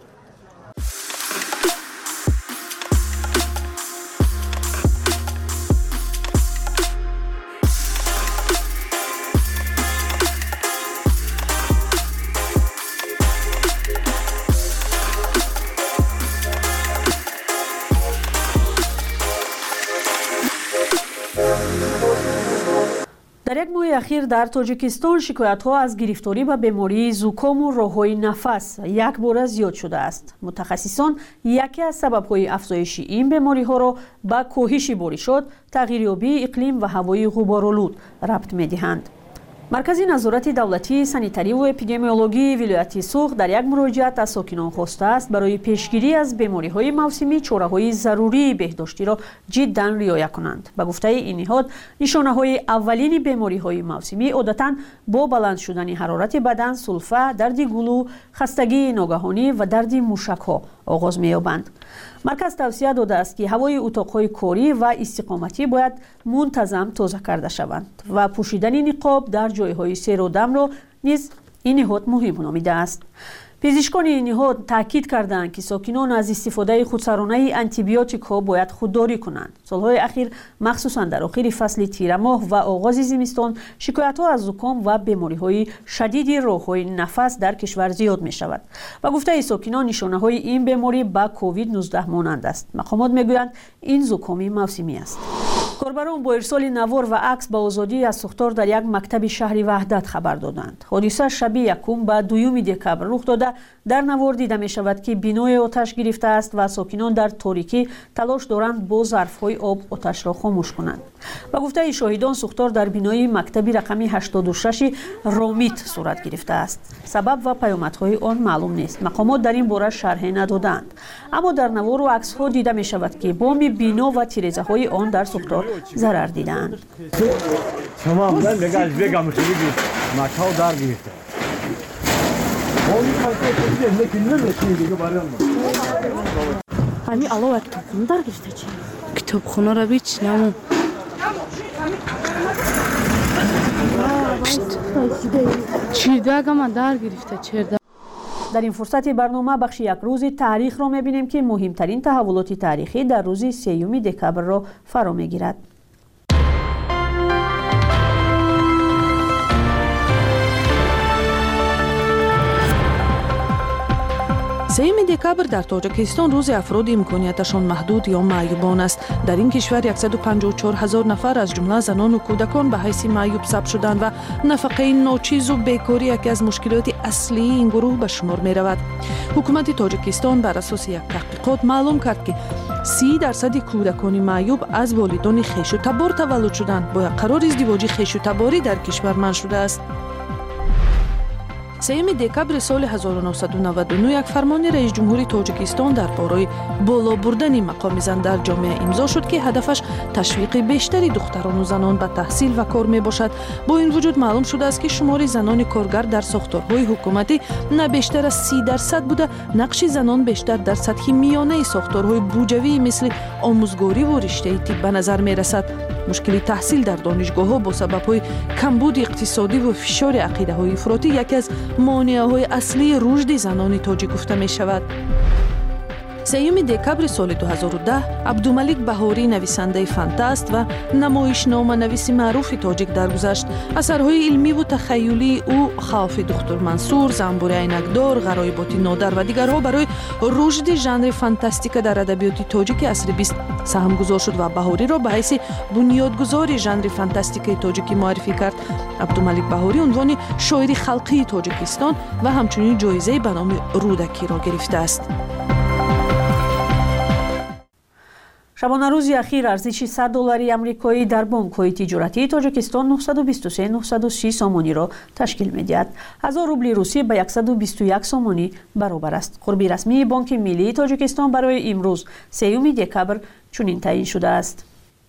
Speaker 1: در یک ماه اخیر در تاجیکستان شکایت‌ها از گرفتاری به بیماری زکام و راه‌های نفس یک بار زیاد شده است. متخصصان یکی از سبب‌های افزایش این بیماری‌ها را به کاهش بارشات، تغییریابی اقلیم و هوای غبارآلود ربط می‌دهند. مرکز نظارت دولتی سانیتاری و اپیدمیولوژی ولایت سوخ در یک مراجعت از ساکنان خواسته است برای پیشگیری از بیماری‌های موسمی چاره‌های ضروری بهداشتی را جداً رعایت کنند. به گفته این نهاد، نشانه‌های اولین بیماری‌های موسمی عادتاً با بلند شدن حرارت بدن، سلفه، درد گلو، خستگی ناگهانی و درد موشک‌ها آغاز می‌یابند. مرکز توصیه داده است که هوای اتاق‌های کاری و استقامتی باید منتظم تازه کرده شوند و پوشیدن نقاب در جای‌های سیر و دم را نیز این نهاد مهم نامیده است. پزشکان این نهاد تاکید کردند که ساکنان از استفاده خودسرانه آنتیبیوتیک ها باید خودداری کنند. سالهای اخیر مخصوصا در آخر فصل تیر ماه و آغاز زمستان شکایت ها از زکام و بیماری های شدید راه‌های نفس در کشور زیاد می شود. و گفته ساکنان نشانه های این بیماری با کووید نوزده مانند است. مقامات می گویند این زکام موسمی است. کاربران با ارسال نوار و عکس به آزادی از سوختار در یک مکتب شهری وحدت خبر دادند. حادثه شب یکم به دوم دکبر رخ داده. در نوار دیده می شود که بینای آتش گرفته است و ساکنان در تاریکی تلاش دارند با ظرف‌های آب آتش را خاموش کنند. و گفته شاهدان سوختار در بینای مکتبی رقمی هشتاد و شش رامیت صورت گرفته است. سبب و پیامدهای آن معلوم نیست. مقامات در این باره شرحی ندادند. اما در نوار و عکس‌ها دیده می شود که بام بینا و تیره‌های آن در سوختار ضرر دیدند.
Speaker 4: تمام من بگم بگم مکتب در گرفته.
Speaker 5: همین علاوه کتابخونه در گرفته چی؟
Speaker 6: کتابخونه را بیچ نمو چیرده اگه من در گرفته چیرده.
Speaker 1: در این فرصت برنامه بخش یک روز تاریخ را می‌بینیم که مهمترین تحولات تاریخی در روز سوم دکبر را فرا می‌گیرد.
Speaker 6: سوم دکبر در تاجیکستان روز افراد امکانیتشان محدود یا معیوبان است. در این کشور صد و پنجاه و چهار هزار نفر از جمله زنان و کودکان به حیث معیوب ثبت شدند و نفقه ناچیز و بیکاری یکی از مشکلات اصلی این گروه به شمار می رود. حکومت تاجیکستان بر اساس یک تحقیقات معلوم کرد که سی درصد کودکان معیوب از والدان خویش و تبار تولد شدند. با یک قرار ازدواج خویش و تباری در کشور منع شده است. سوم دکبر سال هزار و نهصد و نود و نه یک فرمان رئیس جمهوری تاجیکستان درباره بالا بردن مقام زن در جامعه امضا شد که هدفش تشویق بیشتری دختران و زنان به تحصیل و کار می باشد. با این وجود معلوم شده است که شمار زنان کارگر در ساختارهای حکومتی نه بیشتر از سی درصد بوده. نقش زنان بیشتر در سطح میانه ساختارهای بودجویی مثل آموزگاری و رشته طب به نظر می رسد. مشکل تحصیل در دانشگاه‌ها با سبب‌های کمبود اقتصادی و فشار عقیده‌های افراطی یکی از مانع‌های اصلی رشد زنان تاجیک گفته می‌شود. سیوم دکبر سال دو هزار و ده عبدالملک بهاری نویسنده فانتاست و نمایشنامه نویس معروف تاجیک درگذشت. اثرهای علمی و تخیلی او خوف دکتر منصور، زنبور عینکدار، غرایبات نادر و دیگرها برای رشد ژانر فانتاستیک در ادبیات تاجیک عصر بیست سهم گذار شد و بهاری را به حیث بنیادگذار ژانر فانتاستیک تاجیکی معرفی کرد. عبدالملک بهاری عنوان شاعر خلقی تاجیکستان و همچنین جایزه به نام رودکی را گرفته است.
Speaker 1: شبانه روزی اخیر ارزش صد دلاری آمریکایی در بانک‌های تجارتی تاجیکستان نهصد و بیست و سه هزار و نهصد و سی سامانی را تشکیل می‌دهد. هزار روبل روسی به صد و بیست و یک سامانی برابر است. قربی رسمی بانک ملی تاجیکستان برای امروز سوم دکبر چنین تعیین شده است.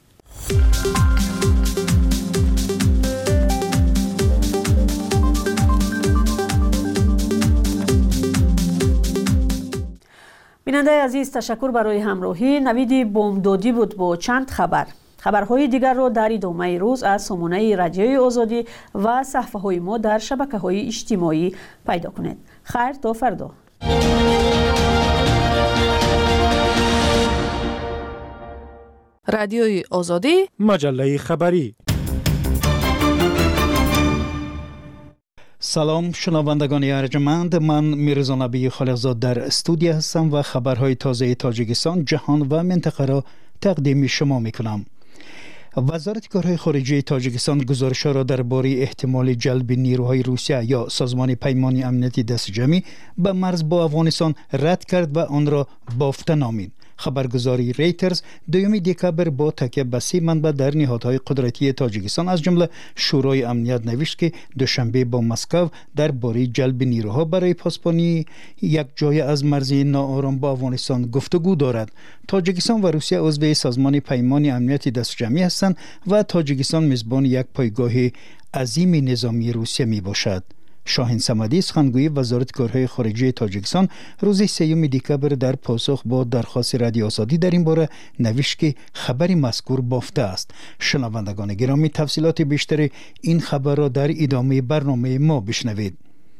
Speaker 1: بیننده عزیز، تشکر برای همراهی. نوید بامدادی بود با چند خبر. خبرهای دیگر را در ادامه روز از سامانه رادیوی آزادی و صفحه‌های ما در شبکه‌های اجتماعی پیدا کنید. خیر تا فردا.
Speaker 6: رادیوی آزادی،
Speaker 2: مجله خبری.
Speaker 8: سلام شنوندگان ارجمند، من میرزا نبی خالقزاد در استودیو هستم و خبرهای تازه تاجیکستان، جهان و منطقه را تقدیم شما میکنم. وزارت کارهای خارجه تاجیکستان گزارش‌ها را درباره احتمال جلب نیروهای روسیه یا سازمان پیمان امنیتی دست جمعی به مرز با افغانستان رد کرد و آن را بافته نامید. خبرگزاری ریترز دوم دکبر با تکیه به سه منبع در نهادهای قدرتی تاجیکستان از جمله شورای امنیت نوشت که دوشنبه با مسکو درباره جلب نیروها برای پاسبانی یک جای از مرزی ناآرام با افغانستان گفتگو دارد. تاجیکستان و روسیه عضو سازمان پیمان امنیتی دست جمعی هستند و تاجیکستان میزبان یک پایگاه عظیم نظامی روسیه می باشد. شاهین صمدی سخنگوی وزارت کارهای خارجه تاجیکستان روز سوم دکبر در پاسخ با درخواست رادیو آزادی در این باره نوشت که خبری مذکور بافته است. شنوندگان گرامی، تفصیلات بیشتر این خبر را در ادامه برنامه ما بشنوید.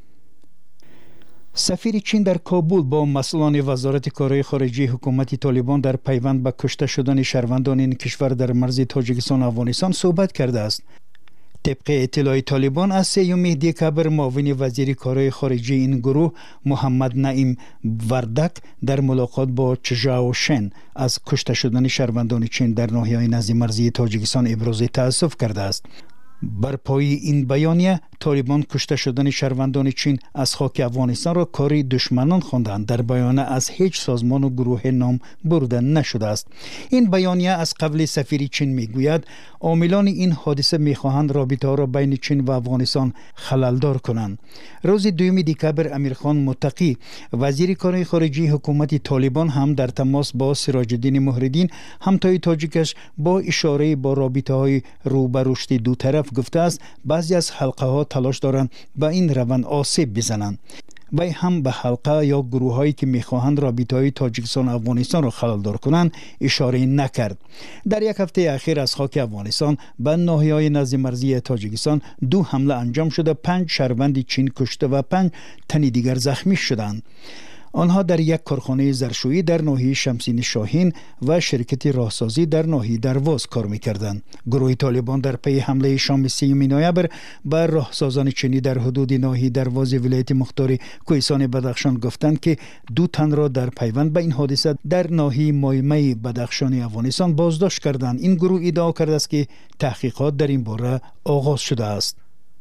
Speaker 8: سفیر چین در کابل با مسئولان وزارت کارهای خارجه حکومت طالبان در پیوند به کشته شدن شهروندان این کشور در مرز تاجیکستان و افغانستان صحبت کرده است. طبق اطلاع طالبان از سوم دکبر معاون وزیر کارهای خارجه این گروه محمد نعیم وردک در ملاقات با چژاو شن از کشته شدن شهروندان چین در ناحیه‌های نزدیک مرزی تاجیکستان ابراز تأسف کرده است. بر پای این بیانیه طالبان کشته شدن شهروندان چین از خاک افغانستان را کاری دشمنان خواندند. در بیانیه از هیچ سازمان و گروه نام برده نشده است. این بیانیه از قبل سفیر چین میگوید عاملان این حادثه میخواهند رابطه ها را بین چین و افغانستان خللدار کنند. روز دوم دکبر امیرخان متقی وزیر کارهای خارجه حکومت طالبان هم در تماس با سراج الدین مهرالدین همتای تاجیکش با اشاره با رابطه های رو به رشد دو طرف گفته است بعضی از حلقه ها تلاش دارند به این روند آسیب بزنند. وی هم به حلقه یا گروه هایی که میخواهند رابطه های تاجیکستان و افغانستان را خللدار کنند اشاره نکرد. در یک هفته اخیر از خاک افغانستان به ناحیه‌های نزدیک مرزی تاجیکستان دو حمله انجام شده، پنج شهروند چین کشته و پنج تن دیگر زخمی شدند. آنها در یک کارخانه ظرفشویی در ناحیه شمسین شاهین و شرکت راهسازی در ناحیه درواز کار می‌کردند. گروه طالبان در پی حمله شام سوم نوامبر بر راهسازان چینی در حدود ناحیه درواز ولایت مختار کوهستان بدخشان گفتند که دو تن را در پیوند به این حادثه در ناحیه مایمه بدخشان افغانستان بازداشت کردند. این گروه ادعا کرده است که تحقیقات در این باره آغاز شده است.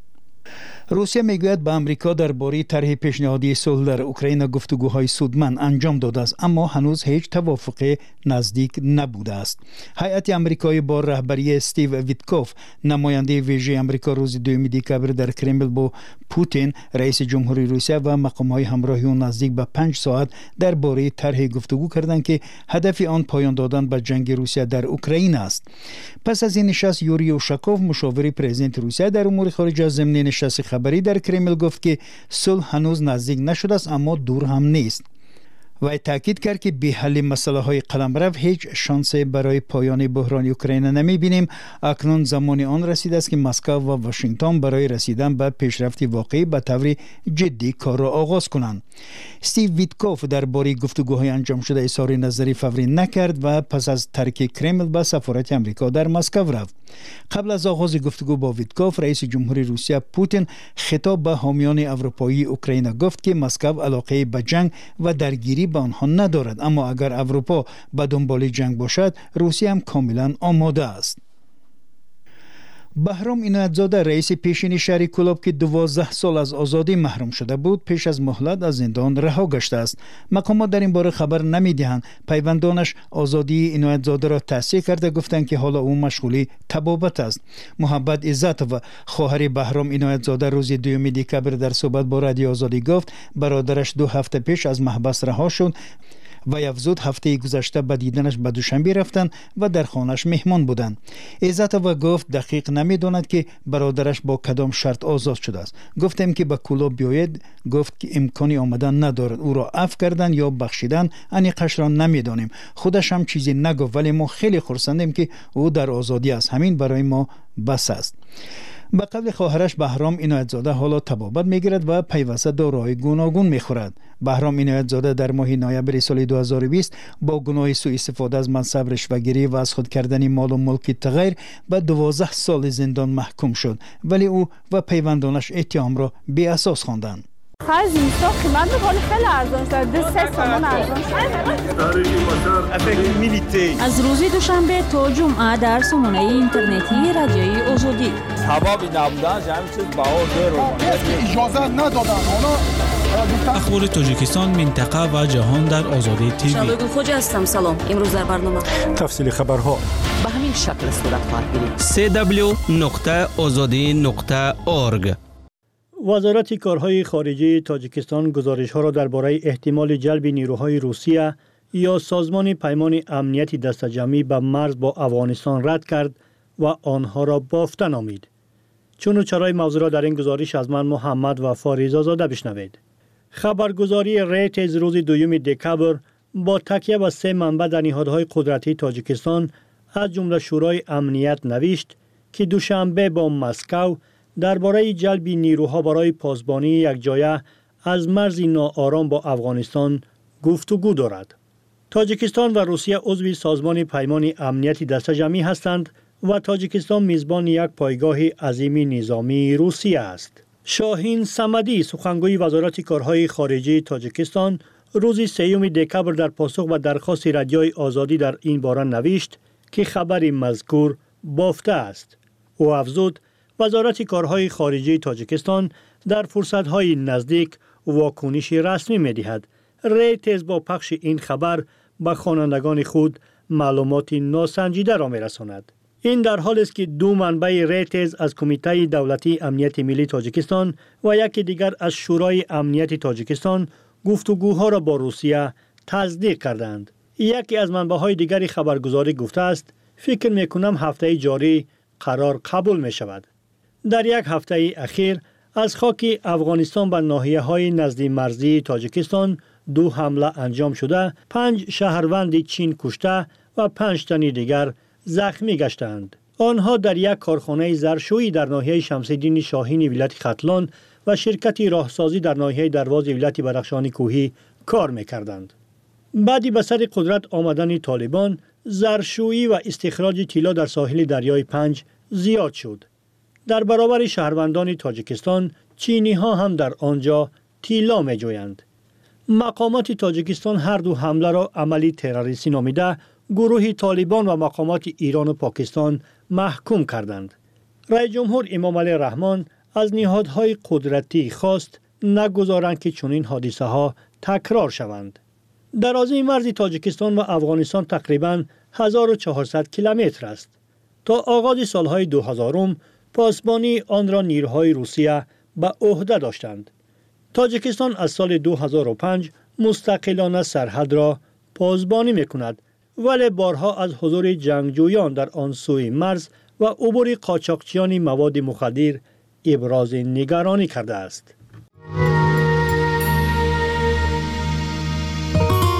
Speaker 8: روسیه میگوید به امریکا درباره طرح پیشنهادی صلح در اوکراین گفتگوهای سودمند انجام داده است، اما هنوز هیچ توافق نزدیک نبوده است. هیئت آمریکایی با رهبری استیو ویتکوف نماینده ویژه آمریکا روز دوم دکبر در کرملین با پوتین رئیس جمهوری روسیه و مقام‌های همراهی او نزدیک به پنج ساعت درباره طرح گفتگو کردند که هدف آن پایان دادن به جنگ روسیه در اوکراین است. پس از این نشست یوری اوشاکوف مشاور پرزیدنت روسیه در امور خارجه ضمن نشست خبری در کرملین گفت که صلح هنوز نزدیک نشده است اما دور هم نیست. و تاکید کرد که بی حل مسئله های قلمرو هیچ شانسی برای پایان بحران اوکراین نمی بینیم. اکنون زمان آن رسیده است که مسکو و واشنگتن برای رسیدن به پیشرفت واقعی به طور جدی کار را آغاز کنند. استیو ویتکوف درباره گفتگوهای انجام شده اظهار نظری فوری نکرد و پس از ترک کرمل به سفارت امریکا در مسکو رفت. قبل از آغاز گفتگو با ویتکوف، رئیس جمهوری روسیه پوتین خطاب به حامیان اروپایی اوکراین گفت که مسکو علاقه به جنگ و درگیری به آنها ندارد، اما اگر اروپا به دنبال جنگ باشد روسیه هم کاملا آماده است. بهرام عنایت‌زاده رئیس پیشین شهر کلاب که دوازده سال از آزادی محروم شده بود پیش از مهلت از زندان رها گشته است. مقامات در این باره خبر نمی‌دهند. پیوندانش آزادی عنایت‌زاده را تصحیح کرده گفتند که حالا او مشغول طبابت است. محبت عزت و خواهر بهرام عنایت‌زاده روز دوم دکبر در صحبت با رادیو آزادی گفت برادرش دو هفته پیش از محبس رها شد و افزود هفته گذشته به دیدنش به دوشنبه رفتند و در خانهش مهمان بودند. عزت و گفت دقیق نمیداند که برادرش با کدام شرط آزاد شده است. گفتم که به کلاب بیاید، گفت که امکانی آمدن ندارد. او را عفو کردن یا بخشیدن انیقش را نمیدانیم. خودش هم چیزی نگفت، ولی ما خیلی خرسندیم که او در آزادی است. همین برای ما بس است. به قول خواهرش بهرام عنایت‌زاده حالا طبابت میگیرد و پیوسته داروهای گوناگون میخورد. بهرام عنایت‌زاده در ماه نوامبر سال دو هزار و بیست با گناه سوء استفاده از منصب رشوه‌گیری و از خود کردن مال و ملک تغیر به دوازده سال زندان محکوم شد، ولی او و پیوندانش اتهام را بی اساس خواندند.
Speaker 11: خیلی اینستا قیمت می‌کنه خیلی ارزان شد. دو سه تومان ارزان شد.
Speaker 1: از روز دوشنبه تا جمعه در سامانه اینترنتی رادیوی آزادی.
Speaker 13: سببی نبودن همین چیز بها زیرو.
Speaker 23: اجازه ندادن. حالا
Speaker 9: اخبار تاجیکستان، منطقه و جهان در آزادی تیوی.
Speaker 1: شبگون خوجا هستم. سلام. امروز در برنامه
Speaker 2: تفصیل خبرها
Speaker 20: به همین شکل صورت خواهد گرفت.
Speaker 3: سی دبلیو نقطه آزادی نقطه اورگ.
Speaker 14: وزارت کارهای خارجه تاجیکستان گزارش‌ها را درباره احتمال جلب نیروهای روسیه یا سازمان پیمان امنیتی دسته‌جمعی به مرز با افغانستان رد کرد و آنها را بافته نامید. چون و چرای موضوع را در این گزارش از من محمد و فاریزا زاده بشنوید. خبرگزاری ریتز روز دوم دکبر با تکیه به سه منبع در نهادهای قدرتی تاجیکستان از جمله شورای امنیت نوشت که دوشنبه با مسکو درباره جلب نیروها برای پاسبانی یک جایه از مرز ناآرام با افغانستان گفتگو دارد. تاجیکستان و روسیه عضو سازمان پیمان امنیتی دسته‌جمعی هستند و تاجیکستان میزبان یک پایگاه عظیم نظامی روسیه است. شاهین صمدی سخنگوی وزارت کارهای خارجه تاجیکستان روز سوم دکبر در پاسخ به درخواست رادیوی آزادی در این باره نوشت که خبر مذکور بافته است. او افزود وزارت کارهای خارجه تاجیکستان در فرصت‌های نزدیک واکنش رسمی می‌دهد. ریتز با پخش این خبر به خوانندگان خود معلومات ناسنجیده را می‌رساند. این در حالی است که دو منبع ریتز از کمیته دولتی امنیت ملی تاجیکستان و یکی دیگر از شورای امنیت تاجیکستان گفتگوها را با روسیه تصدیق کردند. یکی از منبع‌های دیگری خبرگزاری گفته است فکر می‌کنم هفته جاری قرار قبول می‌شود. در یک هفته اخیر از خاک افغانستان به ناحیه‌های نزدیک مرزی تاجیکستان دو حمله انجام شده، پنج شهروند چین کشته و پنج تن دیگر زخمی گشتند. آنها در یک کارخانه ظرفشویی در ناحیه شمس‌الدین شاهین ولایت ختلان و شرکت راهسازی در ناحیه درواز ولایت بدخشان کوهی کار می‌کردند. بعدی به سر قدرت آمدن طالبان، ظرفشویی و استخراج طلا در ساحل دریای پنج زیاد شد. در برابر شهروندان تاجیکستان، چینی ها هم در آنجا طلا می جویند. مقامات تاجیکستان هر دو حمله را عملی تروریستی نامیده گروه طالبان و مقامات ایران و پاکستان محکوم کردند. رئیس جمهور امام علی رحمان از نهادهای قدرتی خواست نگذارند که چنین حادثه ها تکرار شوند. درازی مرز تاجیکستان و افغانستان تقریباً هزار و چهارصد کیلومتر است. تا آغاز سالهای دو هزارم پاسبانی آن را نیروهای روسیه به عهده داشتند. تاجیکستان از سال دو هزار و پنج مستقلانه سرحد را پاسبانی می‌کند، ولی بارها از حضور جنگجویان در آن سوی مرز و عبور قاچاقچیان مواد مخدر ابراز نگرانی کرده است.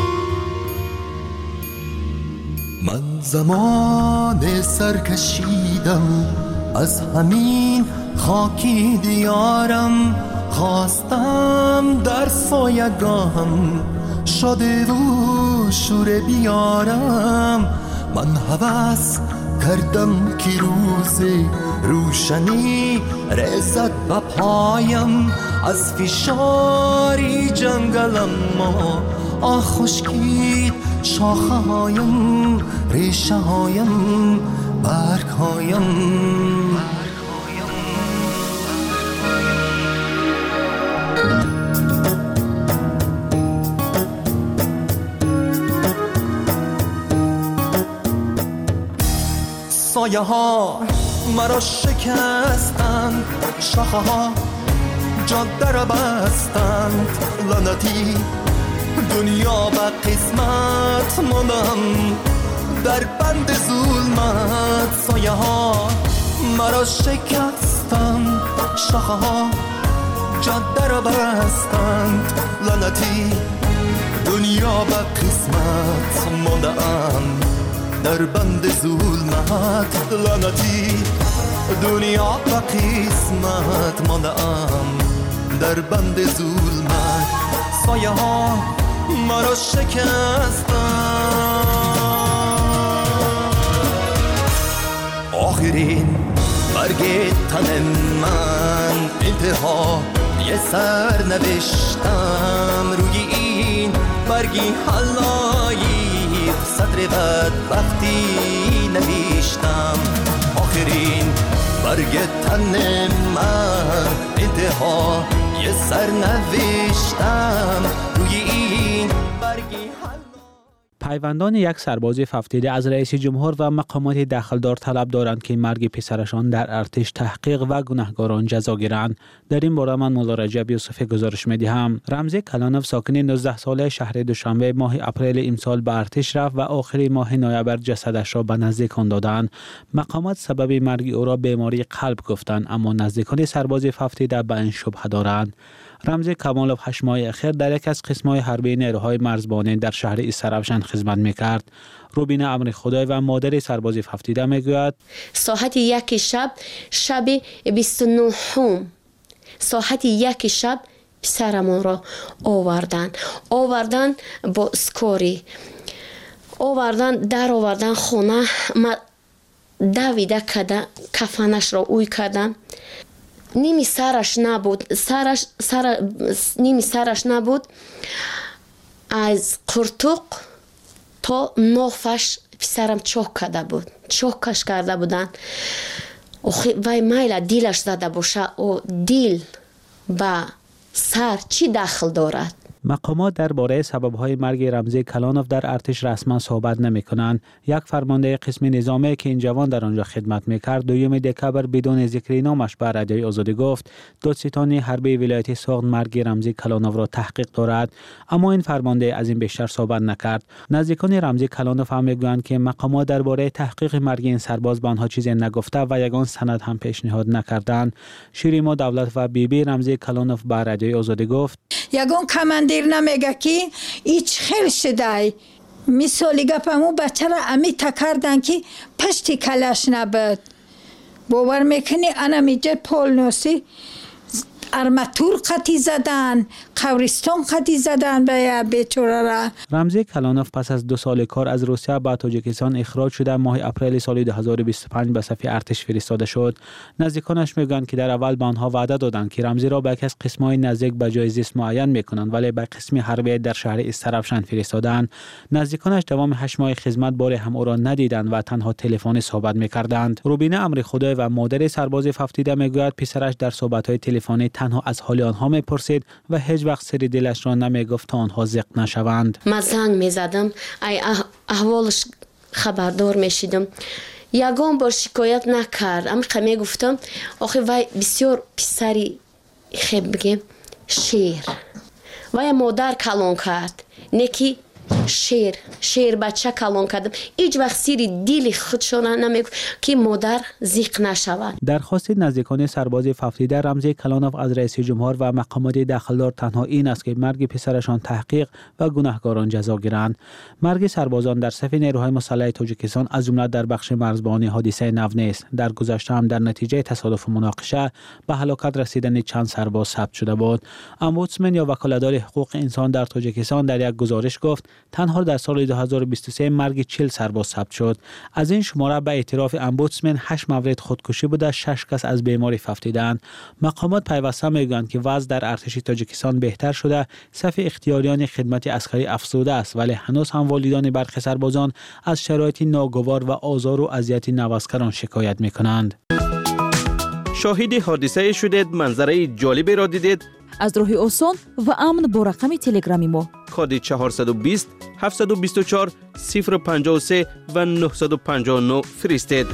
Speaker 10: من زمان سر کشیدم از همین خاکی دیارم، خواستم در سایگاهم شاده و شور بیارم. من هوس کردم که روز روشنی رسد به پایم، از فشاری جنگلم ما آه خشکید شاخه هایم، ریشه هایم، برگ هایم. سایه ها مرا شکستند، شاخه ها جاده را بستند، لعنتی دنیا به قسمت ماندم در بند ظلمت. سایه ها مرا شکستند، شاخه ها جاده را بستند، لعنتی دنیا به قسمت ماندم در بند ظلمت. لعنتی دنیا به قسمت ماندم در بند ظلمت. سایه ها مرا شکستند. آخرین برگ تن من انتها یه سر نوشتم، روی این برگی حلایی سطر بدبختی نوشتم. آخرین برگ تن من انتها یه سر نوشتم، روی این برگی
Speaker 12: پیوندان یک سرباز ففتیده از رئیس جمهور و مقامات دخلدار طلب دارند که مرگ پسرشان در ارتش تحقیق و گناهکاران جزا گیرند. در این باره من مولا رجب یوسفی گزارش می‌دهم. رمزی کلانوف ساکن نوزده ساله شهر دوشنبه ماه اپریل امسال به ارتش رفت و آخر ماه نوامبر جسدش را به نزدیکان دادند. مقامات سبب مرگ او را بیماری قلب گفتند، اما نزدیکان سرباز ففتیده به این شبهه دارند. رمزی کمالوف هشت ماه اخیر در یک از قسم‌های حربی نیروهای مرزبانی در شهر ایسرافشان خدمت می‌کرد. روبینه امر خدای و مادر سرباز ففتیده میگوید
Speaker 15: ساعت یک شب شب بیست و نهم ساعت یک شب پسرمان را آوردن آوردن با اسکوری آوردن در آوردن خونه ما دویده کردن کفنش را اوی کردن. نیمی سرش نبود سرش سر نیمی سرش نبود از قرتوق تا نوفش پسرم چوک کرده بود چوکش کرده بودن. وای میل دیلش زده باشه و دیل با سر چی دخل دارد؟
Speaker 12: مقامات درباره سبب‌های مرگ رمزی کلانوف در ارتش رسما صحبت نمی‌کنند. یک فرمانده قسم نظامی که این جوان در آنجا خدمت می‌کرد دوم دکبر بدون ذکر نامش به رادیوی آزادی گفت دادستان حربی ولایت سوغد مرگ رمزی کلانوف را تحقیق دارد، اما این فرمانده از این بیشتر صحبت نکرد. نزدیکان رمزی کلانوف هم می‌گویند که مقامات درباره تحقیق مرگ این سرباز به آنها چیزی نگفته و یگان سند هم پیشنهاد نکردند. شیریما دولت و بی بی رمزی کلانوف به رادیوی آزادی گفت
Speaker 16: یگان کماندیر نمیگه که ایچ خیل شده مثالی گپمو بچه را امی تکردن که پشتی کلش نبود. باور میکنی انا میجه پول نوسی ارماتور قطی زدن قبرستان قطی زدن به بیچاره را.
Speaker 12: رمزی کلانوف پس از دو سال کار از روسیه به تاجیکستان اخراج شده ماه اپریل سال دو هزار و بیست و پنج به صف ارتش فرستاده شد. نزدیکانش میگن که در اول به آنها وعده دادند که رمزی را به یک از قسم‌های نزدیک به جای زیست معین میکنند، ولی به قسم حربی در شهر ایسرافشان فرستادند. نزدیکانش دوام هشت ماه خدمت بار هم او را ندیدند و تنها تلفنی صحبت میکردند. روبینه امر خدای و مادر سرباز ففتیده میگوید پسرش در صحبت‌های تلفنی تنها از حال آنها میپرسید و هیچ وقت سری دلش را نمیگفت تا آنها زق نشوند.
Speaker 15: من زنگ میزدم ای احوالش خبردار میشیدم. یگان بار شکایت نکرد، اما که گفتم آخه وای بسیار پسری خیب بگیم شیر وای مادر کلان کرد نکی شیر شیر بچه کلان کردم هیچ وقت سیر دل خودشان نمیگفت که مادر زیق نشود.
Speaker 12: درخواست نزدیکان سرباز ففتیده رمزی کلانوف از رئیس جمهور و مقامات دخلدار تنها این است که مرگ پسرشان تحقیق و گناهکاران جزا گیرند. مرگ سربازان در صف نیروهای مسلح تاجیکستان از جمله در بخش مرزبانی حادثه نو نیست. در گذشته هم در نتیجه تصادف و مناقشه به هلاکت رسیدن چند سرباز ثبت شده بود. امبودسمن یا وکالتدار حقوق انسان در تاجیکستان در یک گزارش گفت تنها در سال دو هزار و بیست و سه مرگ چهل سرباز ثبت شد. از این شماره به اعتراف امبودسمن هشت مورد خودکشی بوده، شش کس از بیماری ففتیدند. مقامات پیوسته میگویند که وضع در ارتش تاجیکستان بهتر شده، صف اختیاریان خدمت عسکری افزوده است، ولی هنوز هم والدان برخی سربازان از شرایط ناگوار و آزار و اذیت نوازکران شکایت میکنند.
Speaker 3: شاهد حادثه شدید، منظره جالبی را دیدید؟
Speaker 17: از راه آسان و امن با رقم تلگرامی ما
Speaker 3: کد چهارصد و بیست هفتصد و بیست و چهار صفر پنجاه و سه و نهصد و پنجاه و نه فرستید.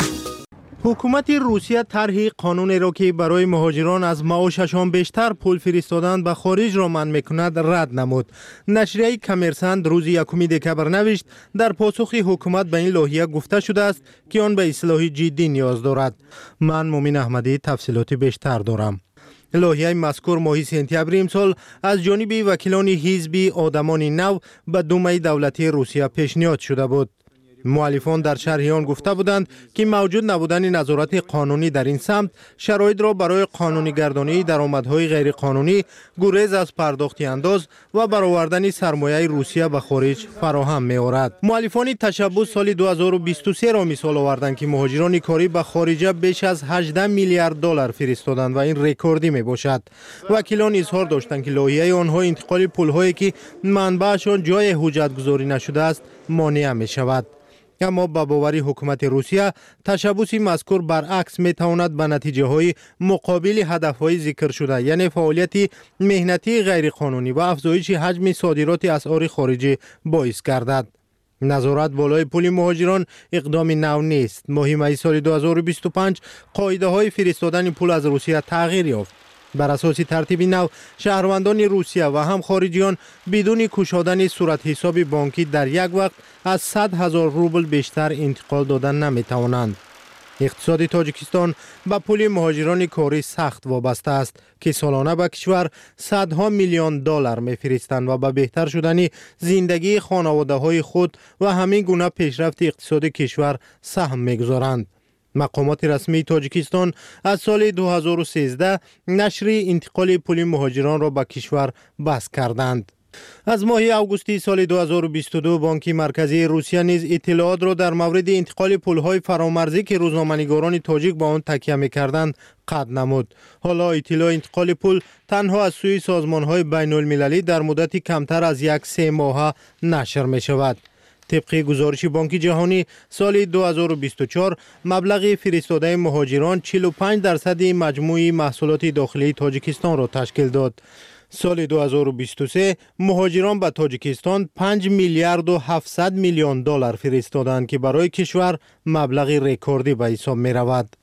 Speaker 2: حکومت روسیه طرح قانونی را که برای مهاجران از معاششان بیشتر پول فرستادن به خارج را منع میکند رد نمود. نشریه کمرسنت روز یکم دکبر نوشت در پاسخ حکومت به این لایحه گفته شده است که آن به اصلاح جدی نیاز دارد. من مومن احمدی تفصیلات بیشتر دارم. لایحه مذکور ماه سپتامبر امسال از جانب وکیلان حزب آدمان نو به دومه دولتی روسیه پیشنهاد شده بود. مؤلفان در شرح آن گفته بودند که موجود نبودن نظارت قانونی در این سمت شرایط را برای قانونی گردانی درآمدهای غیر قانونی، گریز از پرداخت انداز و برآوردن سرمایه روسیه به خارج فراهم می آورد. مؤلفان تشبث سال دو هزار و بیست و سه را مثال آوردند که مهاجران کاری به خارج بیش از هجده میلیارد دلار فرستادند و این رکوردی می باشد. وکیلان اظهار داشتند که لایحه آنها انتقال پول‌هایی که منبعشان جای حجت گذاری نشده است مانع می شود. اما با باور حکومت روسیه تشبث مذکور برعکس می تواند به نتیجه های مقابل هدف های ذکر شده، یعنی فعالیت مهنتی غیر قانونی و افزایش حجم صادرات اسعار خارجی باعث گردد. نظارت بالای پول مهاجران اقدام نو نیست. ماه می سال دو هزار و بیست و پنج قاعده های فرستادن پول از روسیه تغییر یافت. بر اساس ترتیب نو شهروندان روسیه و هم خارجیان بدون گشادن صورت حساب بانکی در یک وقت از صد هزار روبل بیشتر انتقال دادن نمی توانند. اقتصاد تاجیکستان به پول مهاجران کاری سخت وابسته است که سالانه به کشور صدها میلیون دلار میفرستند و به بهتر شدن زندگی خانواده های خود و همین گونه پیشرفت اقتصاد کشور سهم میگذارند. مقامات رسمی تاجیکستان از سال دو هزار و سیزده نشر انتقال پول مهاجران را به کشور بس کردند. از ماه اوگوست سال دو هزار و بیست و دو بانک مرکزی روسیه نیز اطلاعات را در مورد انتقال پول‌های فرامرزی که روزنامه‌نگاران تاجیک با آن تکیه می‌کردند قطع نمود. حالا اطلاع انتقال پول تنها از سوی سازمان‌های بین‌المللی در مدت کمتر از یک سه ماه نشر می‌شود. طبق گزارش بانک جهانی سال دو هزار و بیست و چهار مبلغ فرستاده مهاجران چهل و پنج درصد مجموع محصولات داخلی تاجیکستان را تشکیل داد. سال دو هزار و بیست و سه مهاجران به تاجیکستان پنج میلیارد و هفتصد میلیون دلار فرستادند که برای کشور مبلغ رکوردی به حساب می رود.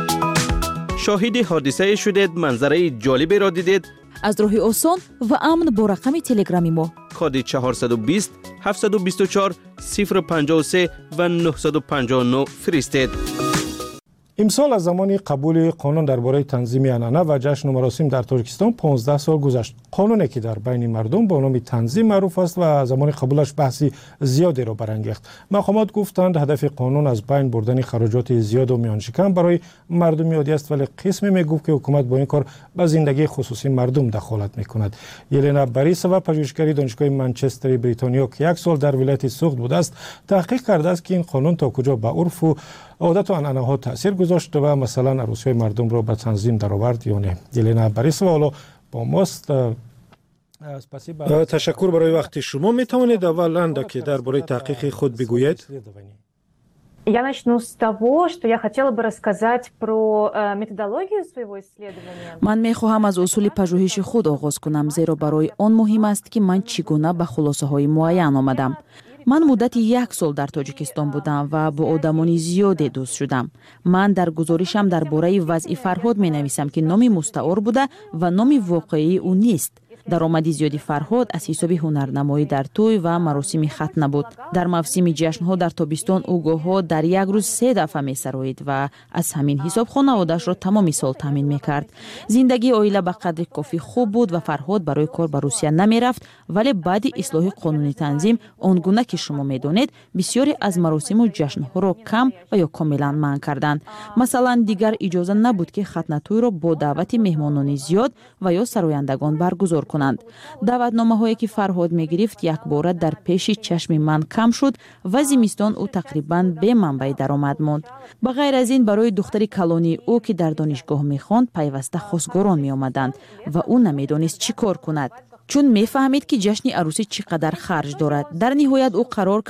Speaker 3: شاهد حادثه شدید، منظره جالبی را دیدید؟
Speaker 17: از راه آسان و امن با رقم تلگرامی ما
Speaker 3: کد چهارصد و بیست هفتصد و بیست و چهار صفر پنجاه و سه و نهصد و پنجاه و نه فرستید.
Speaker 2: امسال از زمان قبول قانون درباره تنظیم عنعنه و جشن و مراسم در تاجیکستان پانزده سال گذشت. قانونی که در بین مردم با نام تنظیم معروف است و زمان قبولش بحثی زیادی را برانگیخت. مقامات گفتند هدف قانون از بین بردن خراجات زیاد و میان شکم برای مردمیابی است، ولی قسمی میگفت که حکومت با این کار به زندگی خصوصی مردم دخالت میکند. یلنا باریسووا پژوهشگر دانشگاه منچستر بریتانیا که یک سال در ولایت سوخت بوده است تحقیق کرده است که این قانون تا کجا به عرف و عادت و عنعنه ها تاثیر گذاشت و مثلا عروسی مردم را به تنظیم درآورد یا نه. یلنا باریسووا حالا با ماست. تشکر برای وقت شما. می توانید اولا که درباره تحقیق خود بگویید؟
Speaker 11: Я начну с того, что я хотела бы рассказать про методологию своего исследования.
Speaker 17: من می‌خواهم از اصول پژوهش خود آغاز کنم، زیرا برای آن مهم است که من چگونه به خلاصه‌های معین آمدم. من مدت یک سال در تاجیکستان بودم و با آدمان زیادی دوست شدم. من در گزارشم درباره وضع فرهاد می‌نویسم که نام مستعار بوده و نام واقعی او نیست. даромади зиёди Фарҳод аз ҳисоби ҳунарнамоӣ дар тӯй ва маросими хатна буд. дар мавсими ҷашнҳо дар тобистон ӯ гоҳҳо дар як рӯз се дафъа месароид ва аз ҳамин ҳисоб хонаводаашро тамоми сол таъмин мекард. зиндагии оила ба қадри кофӣ хуб буд ва Фарҳод барои кор ба Русия намерафт, вале баъди ислоҳи қонуни танзим он гуна ки шумо медонед, бисёре аз маросиму ҷашнҳоро кам ва ё комилан манъ карданд. Масалан, дигар иҷоза набуд ки хатнатӯйро бо даъвати меҳмонони зиёд ва ё сарояндагон баргузор кунанд. даъватномаҳое ки Фарҳод мегирифт якбора дар пеши чашми ман кам шуд ва зимистон ӯ тақрибан бе манбаи даромад монд. ба ғайр аз ин, барои духтари калонии ӯ ки дар донишгоҳ мехонд пайваста хосгорон меомаданд ва ӯ намедонист чӣ кор кунад, чун мефаҳмид ки ҷашни арӯсӣ чӣ қадар харҷ дорад. дар ниҳоят ӯ қарор